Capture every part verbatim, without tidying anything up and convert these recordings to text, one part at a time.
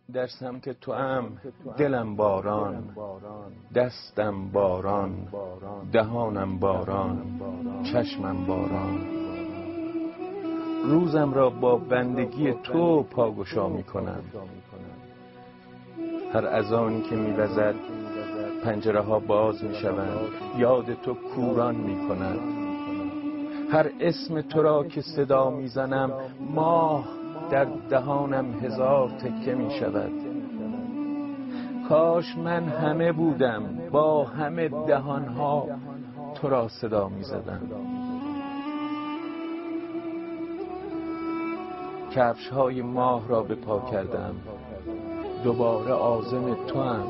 در سمت تو ام دلم باران، دستم باران، دهانم باران، چشمم باران. روزم را با بندگی تو پاگشا می کنم. هر اذانی که می وزد پنجره ها باز می شوند، یاد تو کوران می کند. هر اسم تو را که صدا می زنم ماه در دهانم هزار تکه می شود. کاش من همه بودم با همه دهانها تو را صدا می زدم. کفش های ماه را به پا کردم، دوباره عازم تو هم.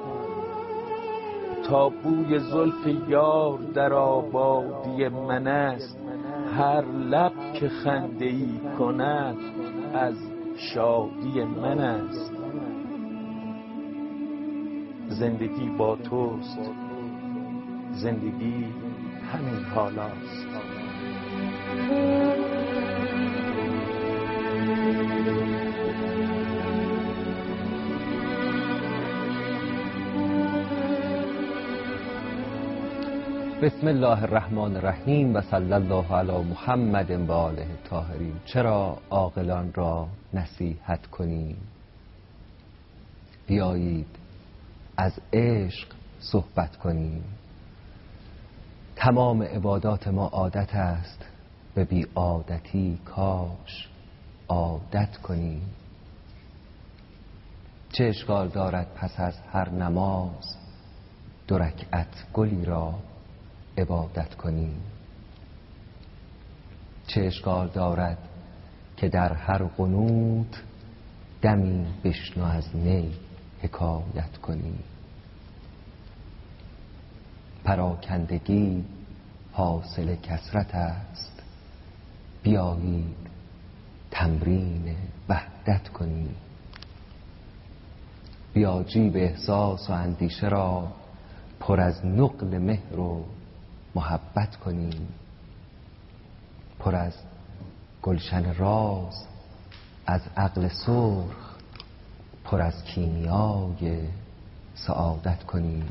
تا بوی زلف یار در آبادی من است، هر لب که خنده ای کند از شادی من است. زندگی با توست، زندگی همین حالاست. بسم الله الرحمن الرحیم و صلی الله علی محمد و آله الطاهرین. چرا عاقلان را نصیحت کنیم؟ بیایید از عشق صحبت کنیم. تمام عبادات ما عادت است، به بی عادتی کاش عادت کنیم. چه اشکال دارد پس از هر نماز دو رکعت گلی را عبادت کنیم؟ چه اشکال دارد که در هر قنوت دمی بشنو از نی حکایت کنیم؟ پراکندگی حاصل کثرت است، بیایید تمرین وحدت کنیم. بیا جیب احساس و اندیشه را پر از نقل مهر و محبت کنیم. پر از گلشن راز از عقل سرخ، پر از کیمیای سعادت کنیم.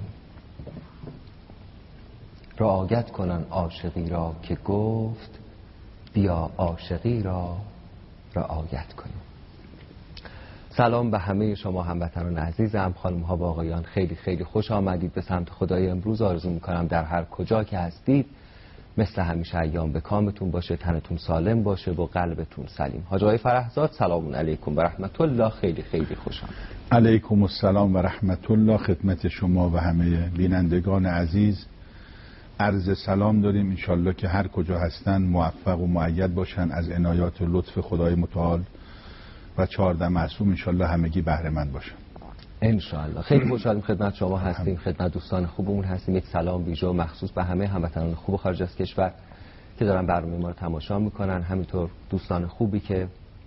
رعایت کنن عاشقی را که گفت، بیا عاشقی را رعایت کنیم. سلام به همه شما هموطنان عزیزم، خانم ها و آقایان، خیلی خیلی خوش آمدید به سمت خدای امروز. آرزو میکنم در هر کجا که هستید مثل همیشه ایام به کامتون باشه، تنتون سالم باشه و قلبتون سلیم. حاج آقای فرحزاد سلام علیکم و رحمت الله، خیلی خیلی خوش آمدید. علیکم السلام و رحمت الله خدمت شما و همه بینندگان عزیز. عرض سلام داریم، انشالله که هر کجا هستن موفق و مؤید باشن از عنایات و لطف خدای متعال و چهارده معصوم، انشالله همگی بهره مند باشن انشالله. خیلی خوشحالیم خدمت شما هستیم، خدمت دوستان خوبمون هستیم. یک سلام ویژه و مخصوص به همه هموطنان خوب خارج از کشور که دارن برنامه ما رو تماشا میکنن، همینطور دوستان خوبی که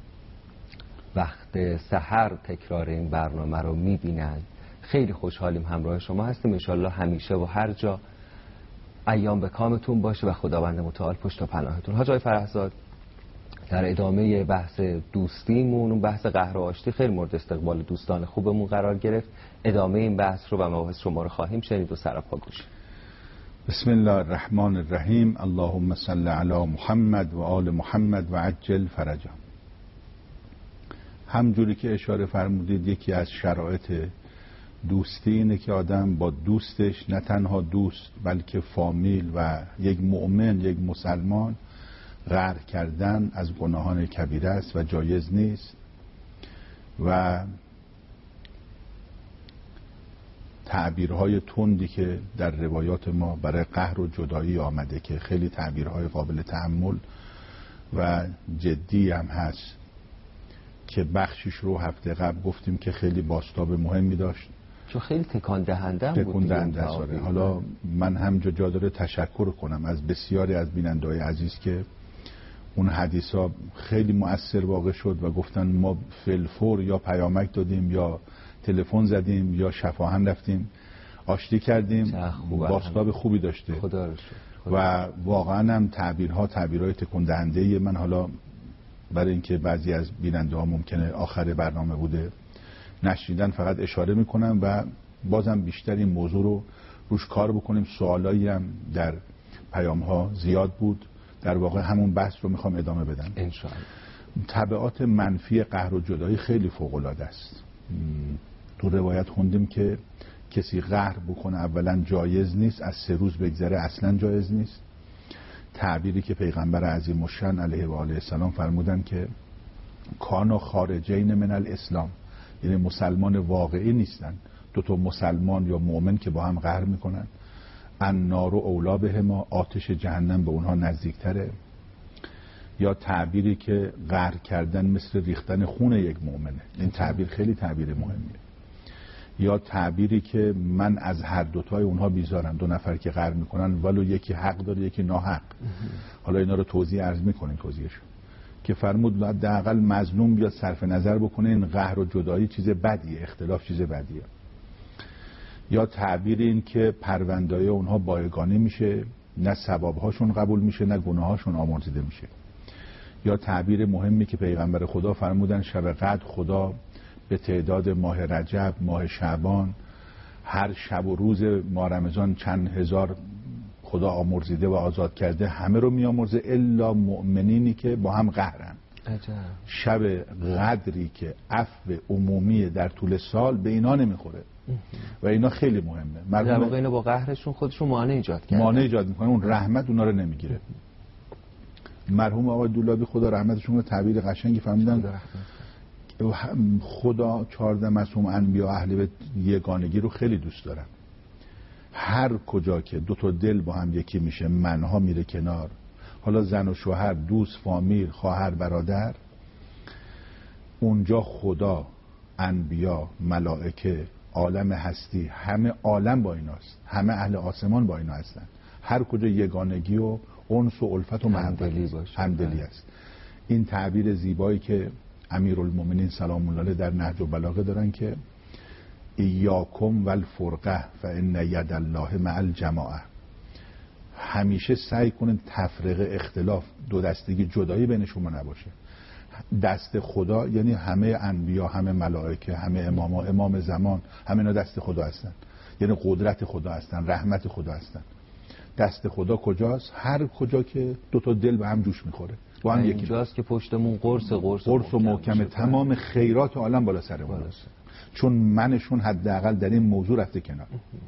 وقت سحر تکرار این برنامه رو میبینن. خیلی خوشحالیم همراه شما هستیم. انشالله همیشه و هر جا ایام به کامتون باشه و خداوند متعال پشت و پناهتون. حاج آقای فرحزاد، در ادامه بحث دوستیمون، اون بحث قهر و آشتی خیلی مورد استقبال دوستان خوبمون قرار گرفت. ادامه این بحث رو و مباحث شما رو خواهیم شنید و سراپا گوش. بسم الله الرحمن الرحیم. اللهم صل علی محمد و آل محمد و عجل فرجا. همجوری که اشاره فرمودید، یکی از شرایط دوستی اینه که آدم با دوستش نه تنها دوست بلکه فامیل و یک مؤمن، یک مسلمان، غر کردن از گناهان کبیره است و جایز نیست. و تعبیرهای تندی که در روایات ما برای قهر و جدایی آمده که خیلی تعبیرهای قابل تأمل و جدی هم هست که بخشش رو هفته قبل گفتیم که خیلی بازتاب مهمی داشت، چون خیلی تکان دهنده بود. تکان دهنده است. حالا من همجا جا داره تشکر کنم از بسیاری از بیننده‌های عزیز که اون حدیثا خیلی مؤثر واقع شد و گفتن ما فلفور یا پیامک دادیم یا تلفن زدیم یا شفاهن رفتیم آشتی کردیم، بازتاب خوبی داشته. خدا رو شکر. و واقعا هم تعبیرها تعبیرهای تکان دهنده. من حالا برای اینکه بعضی از بیننده ها ممکنه آخر برنامه بوده نشنیدن فقط اشاره میکنم و بازم بیشتر این موضوع رو روش کار بکنیم. سوالایی هم در پیام ها زیاد بود، در واقع همون بحث رو میخوام ادامه بدم انشاءالله. تبعات منفی قهر و جدایی خیلی فوق العاده است. تو روایت خوندیم که کسی قهر بکنه اولا جایز نیست، از سه روز بگذره اصلا جایز نیست. تعبیری که پیغمبر عظیم الشأن علیه و آله السلام فرمودن که کانا خارجین من الاسلام، یعنی مسلمان واقعی نیستن دو تا مسلمان یا مؤمن که با هم قهر میکنن. النار اولا بهما، آتش جهنم به اونها نزدیکتره. یا تعبیری که قهر کردن مثل ریختن خون یک مؤمنه، این تعبیر خیلی تعبیر مهمیه. یا تعبیری که من از هر دوتای اونها بیزارم، دو نفر که قهر میکنن ولو یکی حق داره یکی ناحق. حالا اینا رو توضیح عرض میکنیم توضیحشو که فرمود حداقل مظلوم بیاد صرف نظر بکنه این قهر و جدایی چیز بدیه، اختلاف چیز بدیه. یا تعبیر این که پرونده‌های اونها بایگانی میشه، نه ثوابهاشون قبول میشه نه گناهاشون آمرزیده میشه. یا تعبیر مهمی که پیغمبر خدا فرمودن شب قدر خدا به تعداد ماه رجب، ماه شعبان، هر شب و روز ماه رمضان چند هزار خدا آمرزیده و آزاد کرده، همه رو میامرزه الا مؤمنینی که با هم قهرن. عجب. شب قدری که عفو عمومی در طول سال به اینا نمیخوره و اینا خیلی مهمه. در واقع اینا با قهرشون خودشون مانع ایجاد کردن، مانع ایجاد میکنن، اون رحمت اونا رو نمیگیره. مرحوم آقای دولابی خدا رحمتشون رو تعبیر قشنگی فرمودن خدا چهارده معصوم انبیا اهل بیت یگانگی رو خیلی دوست دارن. هر کجا که دو تا دل با هم یکی میشه، منها میره کنار، حالا زن و شوهر، دوست، فامیل، خواهر، برادر، اونجا خدا، انبیا، ملائکه، عالم هستی، همه عالم با ایناست، همه اهل آسمان با اینا هستن. هر کجا یگانگی و انس و الفت و همدلی باشه، همدلی است. این تعبیر زیبایی که امیرالمومنین سلام الله علیه در نهج البلاغه دارن که ایاکم والفرقه فان ید الله مع الجماعه، همیشه سعی کنید تفرقه، اختلاف، دو دستگی، جدایی بین شما نباشه. دست خدا یعنی همه انبیا، همه ملائکه، همه اماما، امام زمان، همه اینا دست خدا هستن، یعنی قدرت خدا هستن، رحمت خدا هستن. دست خدا کجاست؟ هر کجا که دو تا دل به هم جوش میخوره با هم یکی جاست که پشتمون قرص قرص قرص و محکمه، تمام خیرات عالم بالا سر بالاست، چون منشون حداقل در این موضوع رفته کنار.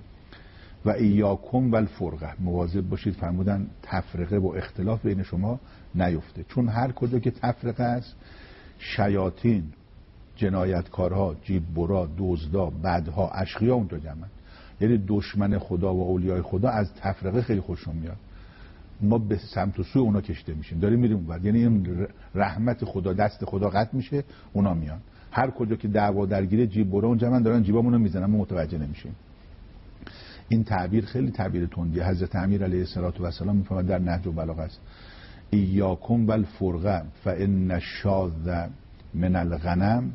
و ایاکم والفرقه، مواظب باشید فرمودن تفرقه و اختلاف بین شما نیفته، چون هر کجا که تفرقه است شیاطین، جنایتکارها، جیب برا، دزدا، بدها، اشقیا اونجا جمعن. یعنی دشمن خدا و اولیای خدا از تفرقه خیلی خوششون میاد، ما به سمت و سوی اونا کشیده میشیم، داریم میریم اونور. یعنی این رحمت خدا، دست خدا قطع میشه، اونا میان. هر کجا که دعوا درگیره جیب برا اونجا من دارن جیبامونو میزنن، ما متوجه نمیشیم. این تعبیر خیلی تعبیر تندیه. حضرت امیر علیه السلام میفرماد در نهج البلاغه است ایاکم والفرقه فان الشاذ من الغنم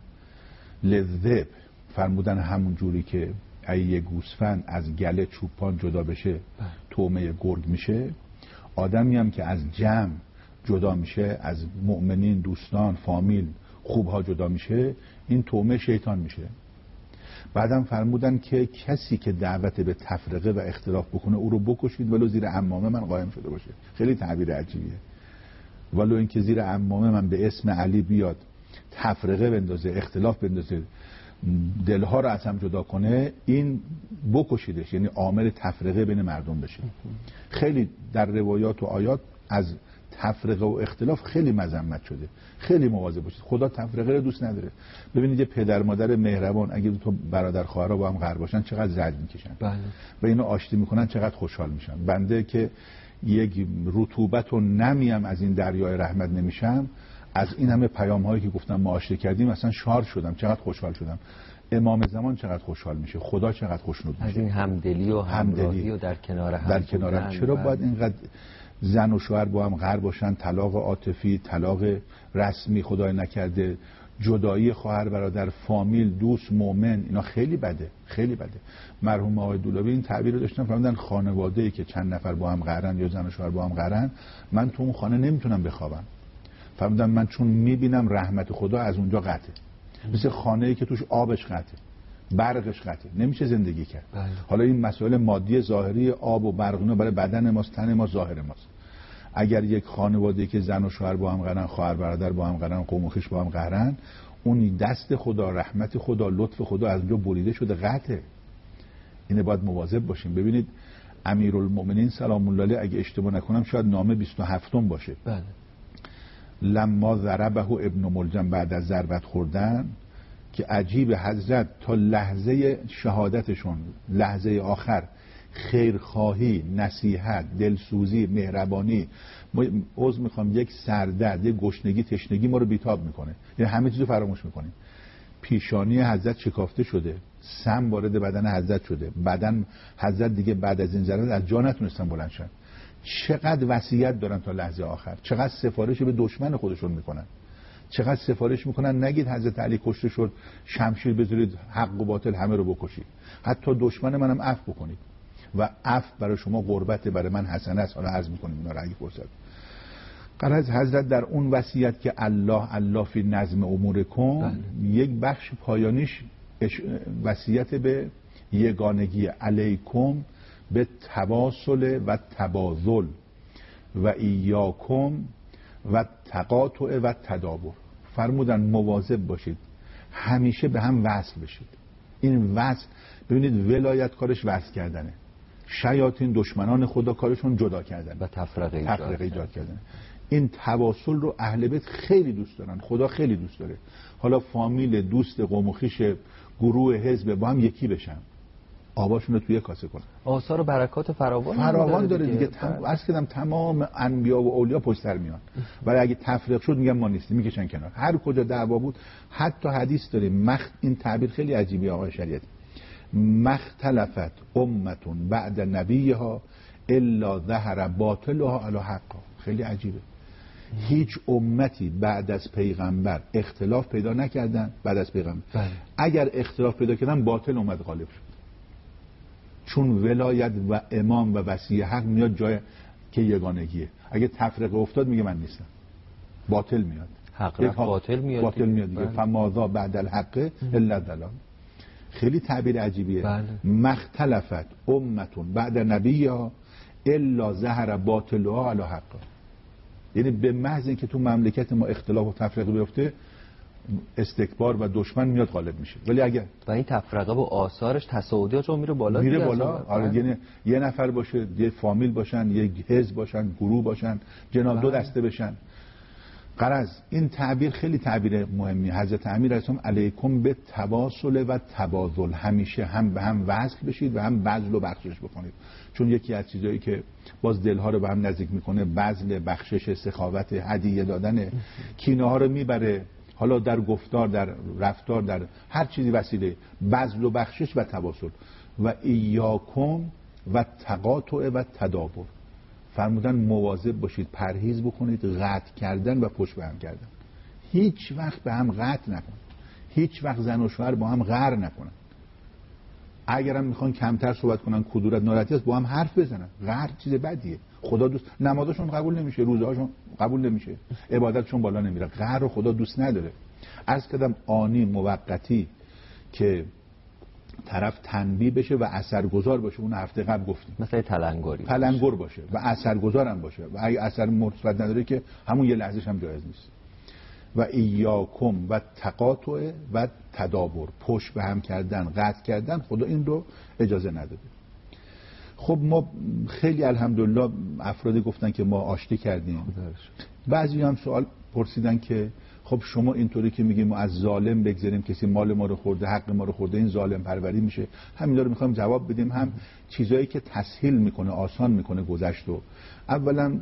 للذئب، فرمودن همون جوری که ای گوسفند از گله چوپان جدا بشه طعمه گرگ میشه، آدمی هم که از جمع جدا میشه، از مؤمنین، دوستان، فامیل، خوبها جدا میشه، این طعمه شیطان میشه. بعدم فرمودن که کسی که دعوت به تفرقه و اختلاف بکنه او رو بکشید ولو زیر عمامه من قائم شده باشه. خیلی تعبیر عجیبیه. ولو اینکه زیر عمامه من به اسم علی بیاد تفرقه بندازه، اختلاف بندازه، دلها رو از هم جدا کنه، این بکشیدش، یعنی عامل تفرقه بین مردم بشه. خیلی در روایات و آیات از تفرقه و اختلاف خیلی مذمت شده. خیلی مواظب باشید، خدا تفرقه رو دوست نداره. ببینید یه پدر مادر مهربان اگه دو تا برادر خواهر با هم قهر باشن چقدر زجر میکشن، بله. و اینو آشتی میکنن چقدر خوشحال میشن. بنده که یک رطوبت و نمیم از این دریای رحمت نمیشم، از این همه پیام هایی که گفتم ما آشتی کردیم اصلا شار شدم، چقدر خوشحال شدم. امام زمان چقدر خوشحال میشه، خدا چقدر خوشنود میشه از این همدلی و همراهی و در کنار هم در کنار هم. چرا باید اینقدر زن و شوهر با هم قهر باشن؟ طلاق عاطفی، طلاق رسمی خدای نکرده، جدایی خواهر برادر، فامیل، دوست، مؤمن، اینا خیلی بده، خیلی بده. مرحوم آقای دولابی این تعبیر رو داشتن، فرمودن خانواده‌ای که چند نفر با هم قهرن یا زن و شوهر با هم قهرن، من تو اون خانه نمیتونم بخوابم. فرمودن من چون میبینم رحمت خدا از اونجا قطعه. مثل خانه‌ای که توش آبش قطعه، برقش قطعه، نمیشه زندگی کرد. بله. حالا این مسائل مادی ظاهری آب و برق اینا برای بدن ماست، تن ما، ظاهر ماست. اگر یک خانواده که زن و شوهر با هم قرن، خواهر برادر با هم قرن، قوم و خویش با هم قرن، اون دست خدا، رحمت خدا، لطف خدا از اونجا بریده شده، قطعه. اینه باید مواظب باشیم. ببینید امیرالمؤمنین سلام الله علیه اگه اشتباه نکنم شاید نامه بیست و هفتم باشه. بله. لما ضربه ابن ملجم، بعد از ضربت خوردن که عجیب حضرت تا لحظه شهادتشون، لحظه آخر خیرخواهی، نصیحت، دلسوزی، مهربانی، عذر میخوام یک سردرد، یک گشنگی، تشنگی ما رو بیتاب میکنه، یعنی همه چیزو فراموش میکنیم. پیشانی حضرت شکافته شده، سم وارد بدن حضرت شده، بدن حضرت دیگه بعد از این ضربه از جا نتونستن بلند شن. چقدر وصیت دارن تا لحظه آخر، چقدر سفارش به دشمن خودشون میکنن، چقدر سفارش میکنن نگید حضرت علی کشته شد شمشیر بذارید حق و باطل همه رو بکشید، حتی دشمن منم عفو بکنید و عفو برای شما قربت، برای من حسنه است. حالا عرض میکنیم اینا رو اگه فرصت. قرار حضرت در اون وصیت که الله الله فی نظم امورکم، یک بخش پایانیش وصیت به یگانگی، علیکم به تواصل و تبادل و ایاکم و تقاطع و تدابر. فرمودن مواظب باشید همیشه به هم وصل بشید. این وصل، ببینید ولایت کارش وصل کردنه، شیاطین دشمنان خدا کارشون جدا کردن و تفرقه ایجاد, تفرقه ایجاد کردن. این تواصل رو اهل بیت خیلی دوست دارن، خدا خیلی دوست داره. حالا فامیل، دوست، قوم و خویش، گروه، حزب با هم یکی بشن، آباشون رو توی کاسه کنن. آثار و برکات فراوان فراوان داره دیگه. عرض کردم تمام انبیا و اولیا پشت سر میان، ولی اگه تفریق شد میگن ما نیستیم، میکشن کنار. هر کجا دعوا بود، حتی حدیث داریم مخ، این تعبیر خیلی عجیبی آقای شریعت، مختلفت امتون بعد نبیها الا ظهر باطلها علی حقها. خیلی عجیبه. هیچ امتی بعد از پیغمبر اختلاف پیدا نکردن. بعد از پیغمبر بله. اگر اختلاف پیدا کردن باطل اومد غالب شد، چون ولایت و امام و وصی حق میاد جای که یگانگیه. اگه تفرقه افتاد میگه من نیستم، باطل میاد، حق رفت باطل میاد، باطل میاد دیگه. فماذا بعد الحق الا الضلال. خیلی تعبیر عجیبیه. بله. مختلفت امتون بعد نبیها الا ظهر باطلها علی حقها. یعنی به محض اینکه تو مملکت ما اختلاف و تفرقه بیفته استکبار و دشمن میاد غالب میشه. ولی اگه و این تفرقه و آثارش تصاعدی ها میره بالا میره بالا، آره، یعنی یه نفر باشه، یه فامیل باشن، یه حزب باشن، گروه باشن، جناب دو دسته بشن. غرض این تعبیر خیلی تعبیر مهمی. حضرت امیر اسلام علیکم به تواصل و تبادل، همیشه هم به هم وصل بشید و هم بذل و بخشش بکنید، چون یکی از چیزایی که باز دلها رو به هم نزدیک میکنه بذل، بخشش، سخاوت، هدیه دادن، کینه ها رو میبره. حالا در گفتار، در رفتار، در هر چیزی وسیله بذل و بخشش و تواصل. و ایاکم و تقاطع و تدابر. فرمودن مواظب باشید، پرهیز بکنید قطع کردن و پشت به هم کردن. هیچ وقت به هم قطع نکن، هیچ وقت زن و شوهر با هم قهر نکنن. اگرم میخوان کمتر صحبت کنن، کدورت ناراحتی است، با هم حرف بزنن. قهر چیز بدیه. خدا دوست، نمازشون قبول نمیشه، روزهاشون قبول نمیشه، عبادتشون بالا نمیره. قهر رو خدا دوست نداره. عرض کردم آنی، موقتی که طرف تنبیه بشه و اثرگذار باشه. اون هفته قبل گفتیم مثلا تلنگری تلنگر باشه و اثرگذار هم باشه و اگه اثر مثبت نداره که همون یه لحظهش هم جایز نیست. و ایاکم و تقاطع و تدابر، پشت به هم کردن، قطع کردن، خدا این رو اجازه نداده. خب ما خیلی الحمدلله افرادی گفتن که ما آشتی کردیم. بعضی هم سوال پرسیدن که خب شما اینطوری که میگیم ما از ظالم بگذاریم، کسی مال ما رو خورده، حق ما رو خورده، این ظالم پروری میشه. همینا رو میخوایم جواب بدیم، هم چیزایی که تسهیل میکنه، آسان میکنه گذشت رو. اولا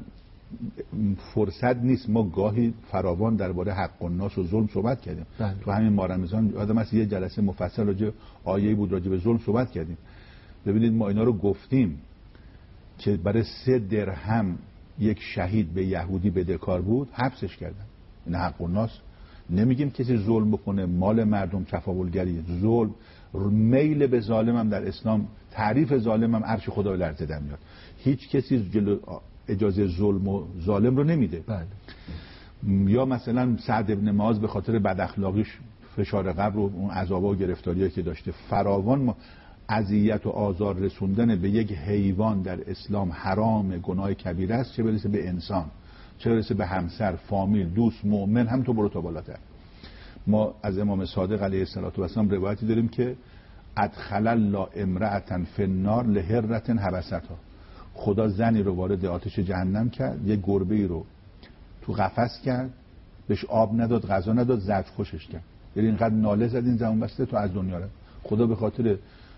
فرصت نیست، ما گاهی فراوان درباره حق الناس و ظلم صحبت کردیم. بله. تو همین ماه رمضان آدم است یه جلسه مفصل راجع آیه بود راجع به ظلم صحبت کردیم. ببینید ما اینا رو گفتیم که برای سه درهم یک شهید به یهودی بدهکار بود، حبسش کردن. این حق الناس. نمیگیم کسی ظلم بکنه، مال مردم، تفاولگری، ظلم، میل به ظالم هم در اسلام، تعریف ظالم هم عرش خدا لرزه در میاد. هیچ کسی جلو اجازه ظلم و ظالم رو نمیده. بله. یا مثلا سعد ابن معاذ به خاطر بد اخلاقیش فشار قبر و اون عذاب و گرفتاریایی که داشته فراوان، ما اذیت و آزار رسوندن به یک حیوان در اسلام حرام، گناه کبیره است، چه برسه به انسان، چه برسه به همسر، فامیل، دوست، مؤمن، هم تو برو تا بالاتر. ما از امام صادق علیه السلام روایتی داریم که ادخل الله امرأة فی النار لهرة حبستها، خدا زنی رو وارد آتش جهنم کرد، یک گربه‌ای رو تو قفس کرد، بهش آب نداد، غذا نداد، زجر خوشش کرد. یعنی اینقدر ناله زد این زبون بسته تو از دنیا رفت. خدا به خاطر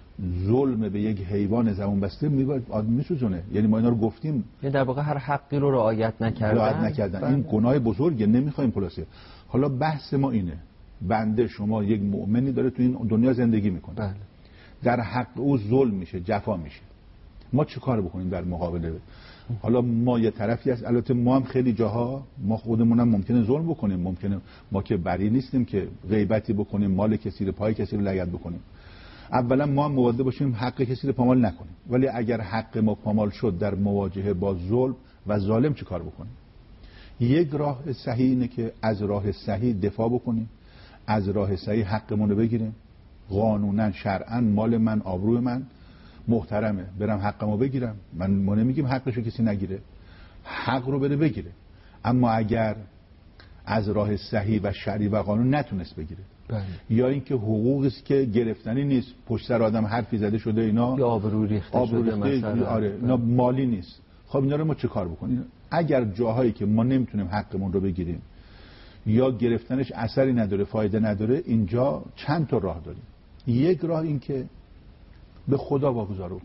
ظلم به یک حیوان زبون بسته میباید آدم میسوزونه. یعنی ما اینا رو گفتیم، یعنی در واقع هر حقی رو رعایت نکردن. رعایت نکردن. این گناه بزرگه، نمیخوایم خلاصه. حالا بحث ما اینه، بنده شما یک مؤمنی داره تو این دنیا زندگی میکنه، بله. در حق او ظلم میشه، جفا میشه، ما چه کار بکنیم در مقابله؟ حالا ما یه طرفی هست، البته ما هم خیلی جاها ما خودمونم ممکنه ظلم بکنیم، ممکنه ما که بری نیستیم که غیبتی بکنیم، مال کسی رو، پای کسی رو لگد بکنیم. اولا ما هم مواظب باشیم حق کسی رو پامال نکنیم، ولی اگر حق ما پامال شد در مواجهه با ظلم و ظالم چه کار بکنیم؟ یک راه صحیح اینه که از راه صحیح دفاع بکنیم، از راه صحیح حقمون رو بگیریم. قانونا شرعا مال من، آبروی من محترمه، برم حقمو بگیرم. من ما نمیگیم حقشو کسی نگیره، حق رو بره بگیره. اما اگر از راه صحیح و شرعی و قانون نتونست بگیره، بله. یا اینکه حقوقی است که گرفتنی نیست، پشت سر آدم حرفی زده شده، اینا یا آبرو ریخته آبرو شده ریخته، مثلا، آره اینا مالی نیست. خب اینا رو ما چه کار بکنیم؟ اگر جاهایی که ما نمیتونیم حقمون رو بگیریم یا گرفتنش اثری نداره، فایده نداره، اینجا چند تا راه داریم. یک راه این که به خدا واگذار کنیم.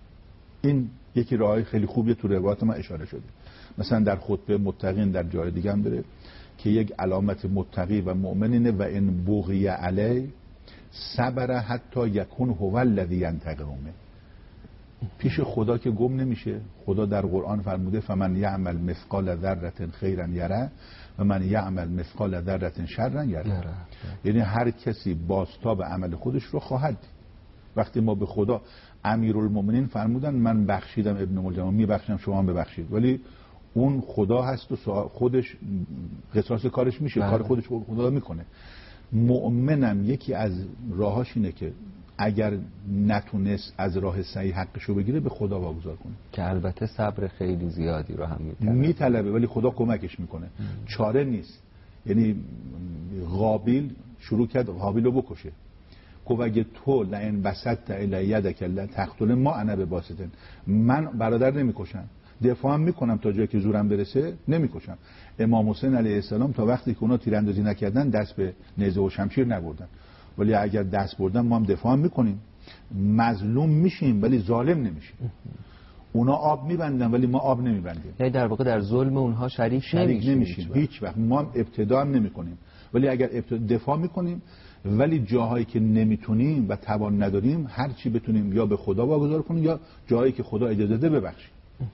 این یکی راهی خیلی خوبیه، تو روایات ما اشاره شده. مثلا در خطبه متقین در جای دیگه هم داره که یک علامت متقی و مؤمنینه و ان بغی علی صبر حتی یکون هو الذی ینتقمه. پیش خدا که گم نمیشه. خدا در قرآن فرموده فمن یعمل مثقال ذره خیرا یره و من یعمل مثقال ذره شرا یره. یعنی هر کسی بازتاب عمل خودش رو خواهد دید. وقتی ما به خدا، امیرالمومنین فرمودن من بخشیدم ابن ملجم، میبخشم شما هم ببخشید، ولی اون خدا هست و خودش قصاص کارش میشه، کار خودش خدا میکنه. مؤمنم یکی از راهاش اینه که اگر نتونست از راه صحیح حقشو بگیره به خدا واگذار کنه، که البته صبر خیلی زیادی رو هم میطلبه میطلبه ولی خدا کمکش میکنه. ام. چاره نیست. یعنی قابیل شروع کرد قابیل رو بکشه، گفت اگه تو لئن بسطت الی یدک لتقتل ما انا بباسطن، من برادر نمیکشم، دفاع هم میکنم تا جایی که زورم برسه، نمیکشم. امام حسین علیه السلام تا وقتی که اونا تیراندازی نکردن دست به نیزه و شمشیر نبردن، ولی اگر دست بردن ما هم دفاع هم میکنیم. مظلوم میشیم ولی ظالم نمیشیم. اونا آب میبندن ولی ما آب نمیبندیم. یعنی در واقع در ظلم اونها شریک, شریک نمیشیم, نمیشیم هیچ وقت. ما هم ابتدا هم نمیکنیم، ولی اگر دفاع میکنیم، ولی جاهایی که نمیتونیم و توان نداریم هر چی بتونیم یا به خدا واگذار کنیم یا جاهایی که خدا اجازه بده ببخشیم.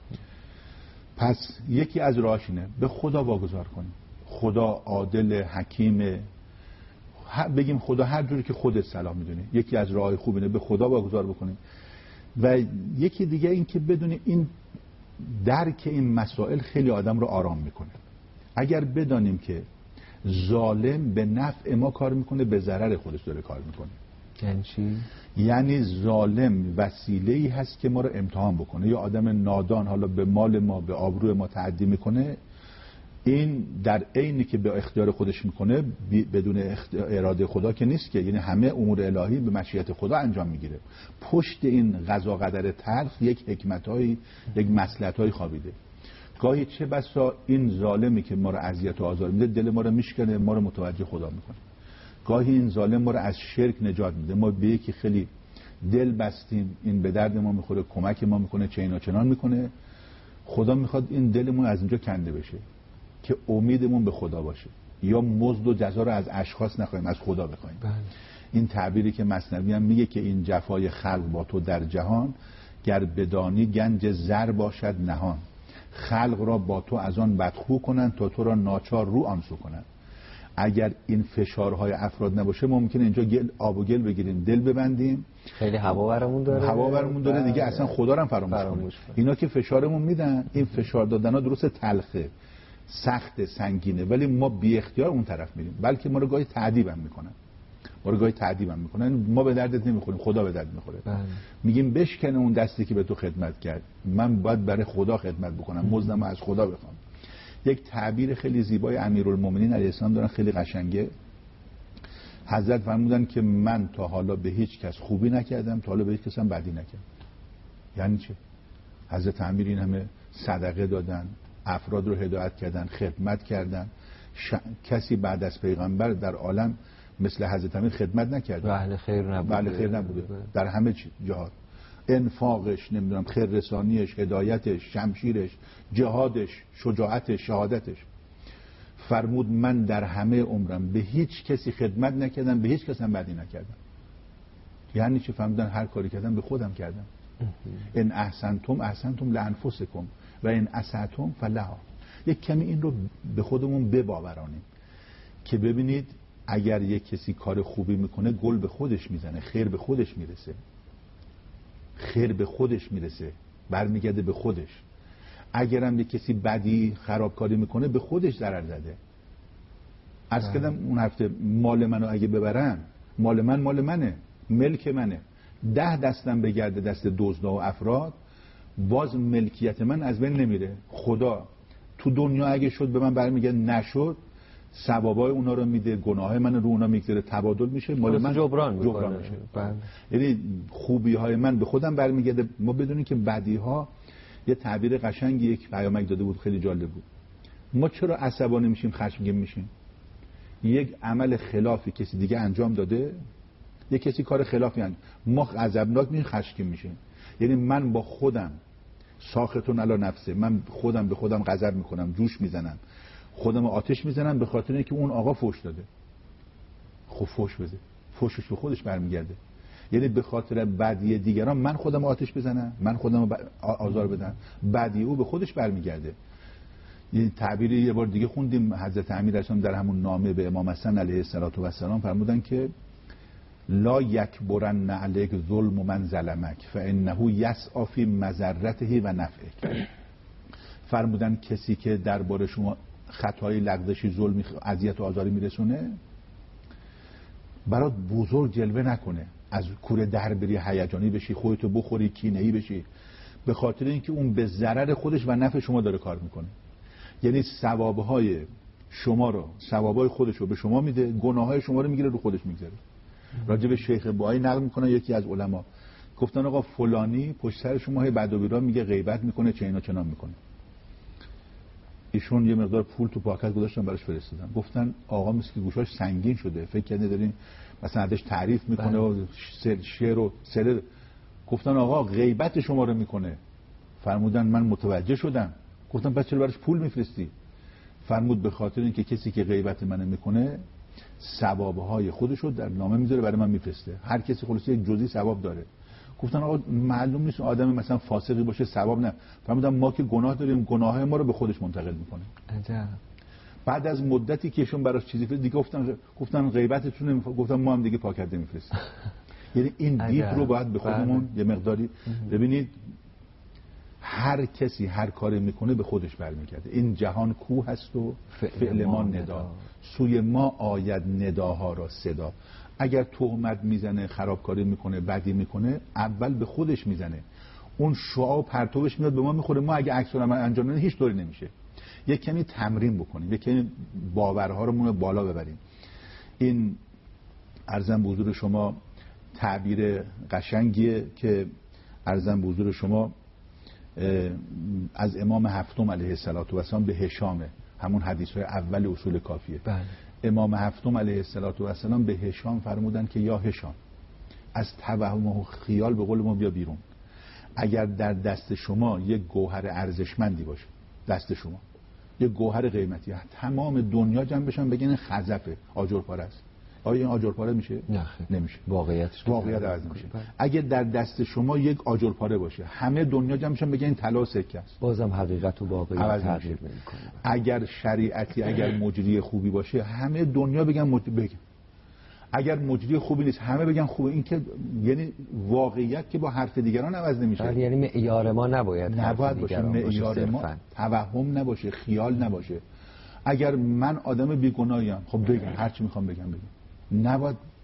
پس یکی از راهاش اینه به خدا واگذار کنیم. خدا عادل، حکیم، بگیم خدا هر جوری که خودت صلاح میدونی. یکی از راههای خوب اینه به خدا واگذار بکنیم. و یکی دیگه این که بدونی این درک این مسائل خیلی آدم رو آرام میکنه. اگر بدانیم که ظالم به نفع ما کار میکنه، به ضرر خودش داره کار میکنه. یعنی چی؟ یعنی ظالم وسیله‌ای هست که ما رو امتحان بکنه. یا آدم نادان حالا به مال ما، به آبروی ما تعدی میکنه، این در عینی که به اختیار خودش میکنه بدون اراده خدا که نیست که، یعنی همه امور الهی به مشیت خدا انجام میگیره. پشت این قضا قدر تلخ یک حکمتایی، یک مصلحتایی خوابیده. گاهی چه بسا این ظالمی که ما رو اذیت و آزار میده دل ما رو میشکنه، ما رو متوجه خدا میکنه. گاهی این ظالم ما رو از شرک نجات میده. ما به یکی خیلی دل بستیم، این به درد ما میخوره، کمک ما میکنه، چینا چنان میکنه. خدا میخواد این دلمون از اینجا کنده بشه که امیدمون به خدا باشه، یا مزد و جزا رو از اشخاص نخواهیم، از خدا بخوایم. بله. این تعبیری که مثنوی هم میگه که این جفای خلق با تو در جهان، گر بدانی گنج زر باشد نهان. خلق را با تو از آن بدخو کنن تا تو را ناچار رو آنسو کنن. اگر این فشارهای افراد نباشه ممکنه اینجا گل آب و گل بگیریم، دل ببندیم، خیلی هوا برامون داره هوا برامون داره دیگه، اصلا خدا رو هم فراموش کنیم. اینا که فشارمون میدن، این فشار دادنها درست تلخه، سخت، سنگینه، ولی ما بی اختیار اون طرف میریم، بلکه ما رو گاهی تعذیب هم میکنن. ما رو گاهی تعدیبم میکنن، ما به دردت نمیخوریم خدا به درد میخوره. بله. میگیم بشکنه اون دستی که به تو خدمت کرد، من باید برای خدا خدمت بکنم، مزدمو از خدا بخوام. یک تعبیر خیلی زیبای امیرالمومنین علیه السلام دارن، خیلی قشنگه. حضرت فرمودن که من تا حالا به هیچ کس خوبی نکردم، تا حالا به هیچ کس هم بدی نکردم. یعنی چه؟ حضرت امیر این همه صدقه دادن، افراد رو هدایت کردن، خدمت کردن. ش... کسی بعد از پیغمبر در عالم مثل حضرت امیر خدمت نکرده. اهل خیر نبوده. اهل خیر نبوده در همه جهات. انفاقش، نمیدونم خیر رسانیش، هدایتش، شمشیرش، جهادش، شجاعتش، شهادتش. فرمود من در همه عمرم به هیچ کسی خدمت نکردم، به هیچ کس هم بدی نکردم. یعنی چه؟ فرمودن هر کاری کردم به خودم کردم. ان احسنتم احسنتم لانفسکم و ان اسأتم فلها. یک کمی این رو به خودمون بباورانیم که ببینید اگر یک کسی کار خوبی میکنه گل به خودش میزنه، خیر به خودش میرسه، خیر به خودش میرسه، برمیگرده به خودش. اگرم یک کسی بدی خرابکاری میکنه به خودش ضرر زده. عرض کردم اون هفته مال منو اگه ببرن، مال من مال منه، ملک منه، ده دستم بگرده دست دزدا و افراد، باز ملکیت من از بین نمیره. خدا تو دنیا اگه شد به من برمیگرده، نشد ثوابای اونا رو میده، گناه من رو اونا میگذاره، تبادل میشه، مال من جبران, جبران میشه. بله. یعنی خوبی های من به خودم برمیگرده. ما بدونیم که بدی ها، یه تعبیر قشنگی یک پیامک داده بود خیلی جالب بود. ما چرا عصبانی میشیم، خشمگین میشیم؟ یک عمل خلافی کسی دیگه انجام داده، یک کسی کار خلافی انجام، ما غضبناک میشیم، خشمگین میشیم. یعنی من با خودم ساختون علی نفسه، من خودم به خودم غضب میکنم، جوش میزنم، خودم آتش میزنم به خاطر اینکه اون آقا فوش داده. خب فوش بده، فوشش به خودش برمیگرده. یعنی به خاطر بدی دیگران من خودم آتش بزنم، من خودم آزار بدم، بدی او به خودش برمیگرده. این تعبیری یه بار دیگه خوندیم حضرت امیر اسلام در همون نامه به امام حسن علیه السلام فرمودن که لا یکبرن علیک ظلم من ظلمک فانه یسعی فی مضرته و نفعک. فرمودن کسی که درباره شما خطای لغزشی، ظلمی، اذیت و آزاری میرسونه، برات بزرگ جلوه نکنه، از کوره در بری، هیجانی بشی، خودتو بخوری، کینه‌ای بشی، به خاطر اینکه اون به ضرر خودش و نفع شما داره کار میکنه. یعنی ثوابهای شما رو، ثوابهای خودش رو به شما میده، گناههای شما رو میگیره رو خودش میگذاره. راجع به شیخ بایی نقل میکنه یکی از علما، گفتن آقا فلانی پشت سر شما های بد و بیرا میگه، غیبت میکنه، چه اینا چنان میکنه. ایشون یه مقدار پول تو پاکت گذاشتن براش فرستادن، گفتن آقا مثل که گوشاش سنگین شده، فکر کنه دارین مثلا ازش تعریف میکنه و شعر و سر. گفتن آقا غیبت شما رو میکنه. فرمودن من متوجه شدم. گفتم پس چرا براش پول میفرستی؟ فرمود به خاطر اینکه کسی که غیبت منو میکنه ثوابهای خودشو در نامه میذاره برای من میفرسته. هر کسی خلاص یک جزئی ثواب داره. گفتن آقا معلوم نیست آدم مثلا فاسقی باشه ثواب نه. فرمودن ما که گناه داریم، گناههای ما رو به خودش منتقل میکنه. عجب. بعد از مدتی که ایشون براش چیزی فرستاد دیگه گفتن گفتن غیبتتون نمیفرستن، گفتم ما هم دیگه پاکت نمیفرستیم. یعنی این دیپ رو باید به خودمون یه مقداری ببینید. هر کسی هر کاری میکنه به خودش برمیگرده. این جهان کوه هست و فعل ما ندا، سوی ما آید نداها را صدا. اگر تهمت میزنه، خرابکاری میکنه، بدی میکنه، اول به خودش میزنه، اون شعاع و پرتوش میاد به ما میخوره. ما اگه عکس العمل انجام ندیم هیچ طوری نمیشه. یک کمی تمرین بکنیم، یک کمی باورها رو بالا ببریم. این عرضم به حضور شما تعبیر قشنگیه که عرضم به حضور شما از امام هفتم علیه السلام به هشامه، همون حدیث‌های اول اصول کافیه. بله. امام هفتم علیه السلام به هشام فرمودن که یا هشام، از توهم و خیال به قول ما بیا بیرون. اگر در دست شما یک گوهر ارزشمندی باشه، دست شما یک گوهر قیمتی، تمام دنیا جمع بشن بگن این خزفه، آجرپاره است، آیا این آجرپاره میشه؟ نه نمیشه. واقعیتش واقعیت عوض میشه. اگه در دست شما یک آجرپاره باشه، همه دنیا جمع میشن بگن این طلا و سکه است، بازم حقیقت و واقعیت تغییر نمیکنه. اگر شریعتی، اگر مجری خوبی باشه، همه دنیا بگن مجری بگن. اگر مجری خوبی نیست، همه بگن خوبه. این که یعنی واقعیت که با حرف دیگران عوض نمیشه. یعنی معیار ما نباید نباید باشه، معیار ما توهم نباشه، خیال نباشه. اگر من آدم بیگناهیم، خب بگم هر چی میخوام بگم بگم. نباید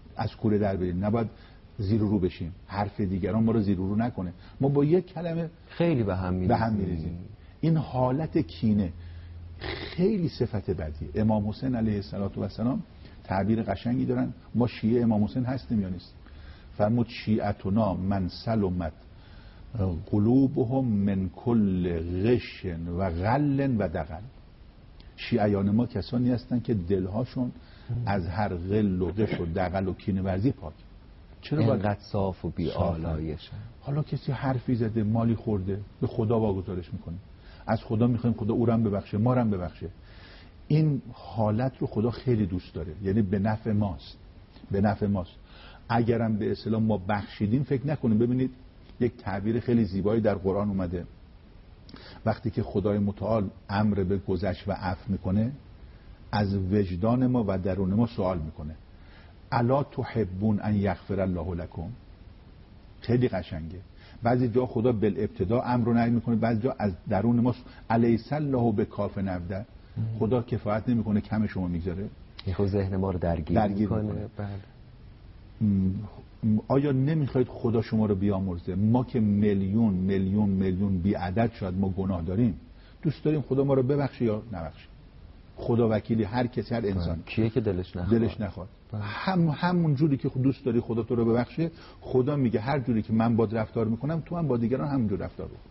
از کوره در بریم، نباید زیر و رو بشیم، حرف دیگران ما رو زیر و رو نکنه. ما با یک کلمه خیلی به هم به هم میریزیم. این حالت کینه خیلی صفت بدی. امام حسین علیه السلام تعبیر قشنگی دارن، ما شیعه امام حسین هستیم یا نیست؟ فرمود شیعتنا من سلمت قلوبهم من کل غش و غل و دغل. شیعیان ما کسانی هستن که دلهاشون از هر غل و غش و دغل و کینه ورزی پاک. چرا اینقدر صاف و بی آلایشه؟ حالا کسی حرفی زده، مالی خورده، به خدا واگذارش میکنه، از خدا میخوایم خدا او رو هم ببخشه، ما رو هم ببخشه. این حالت رو خدا خیلی دوست داره، یعنی به نفع ماست، به نفع ماست. اگرم به اصطلاح ما بخشیدیم فکر نکنیم. ببینید یک تعبیر خیلی زیبایی در قرآن اومده، وقتی که خدای متعال امر به گذشت و عفو میکنه، از وجدان ما و درون ما سوال میکنه الا تحبون ان یغفر الله لکم. خیلی قشنگه. بعضی جا خدا بالابتدا امر رو نهی میکنه، بعضی جا از درون ما الیس الله بکاف عبده. خدا کفایت نمیکنه کم شما میگذاره، خود ذهن ما رو درگیر, درگیر میکنه, میکنه. بله. آیا نمیخواید خدا شما رو بیامرزه؟ ما که میلیون میلیون میلیون بی عدد شاید ما گناه داریم، دوست داریم خدا ما رو ببخشه یا نبخشه؟ خدا وکیلی هر کسی، هر انسان کیه که دلش نخواد؟ دلش نخواد. هم همون جوری که دوست داری خدا تو رو ببخشه، خدا میگه هر جوری که من باد رفتار میکنم تو هم با دیگران همونجور رفتار بکن.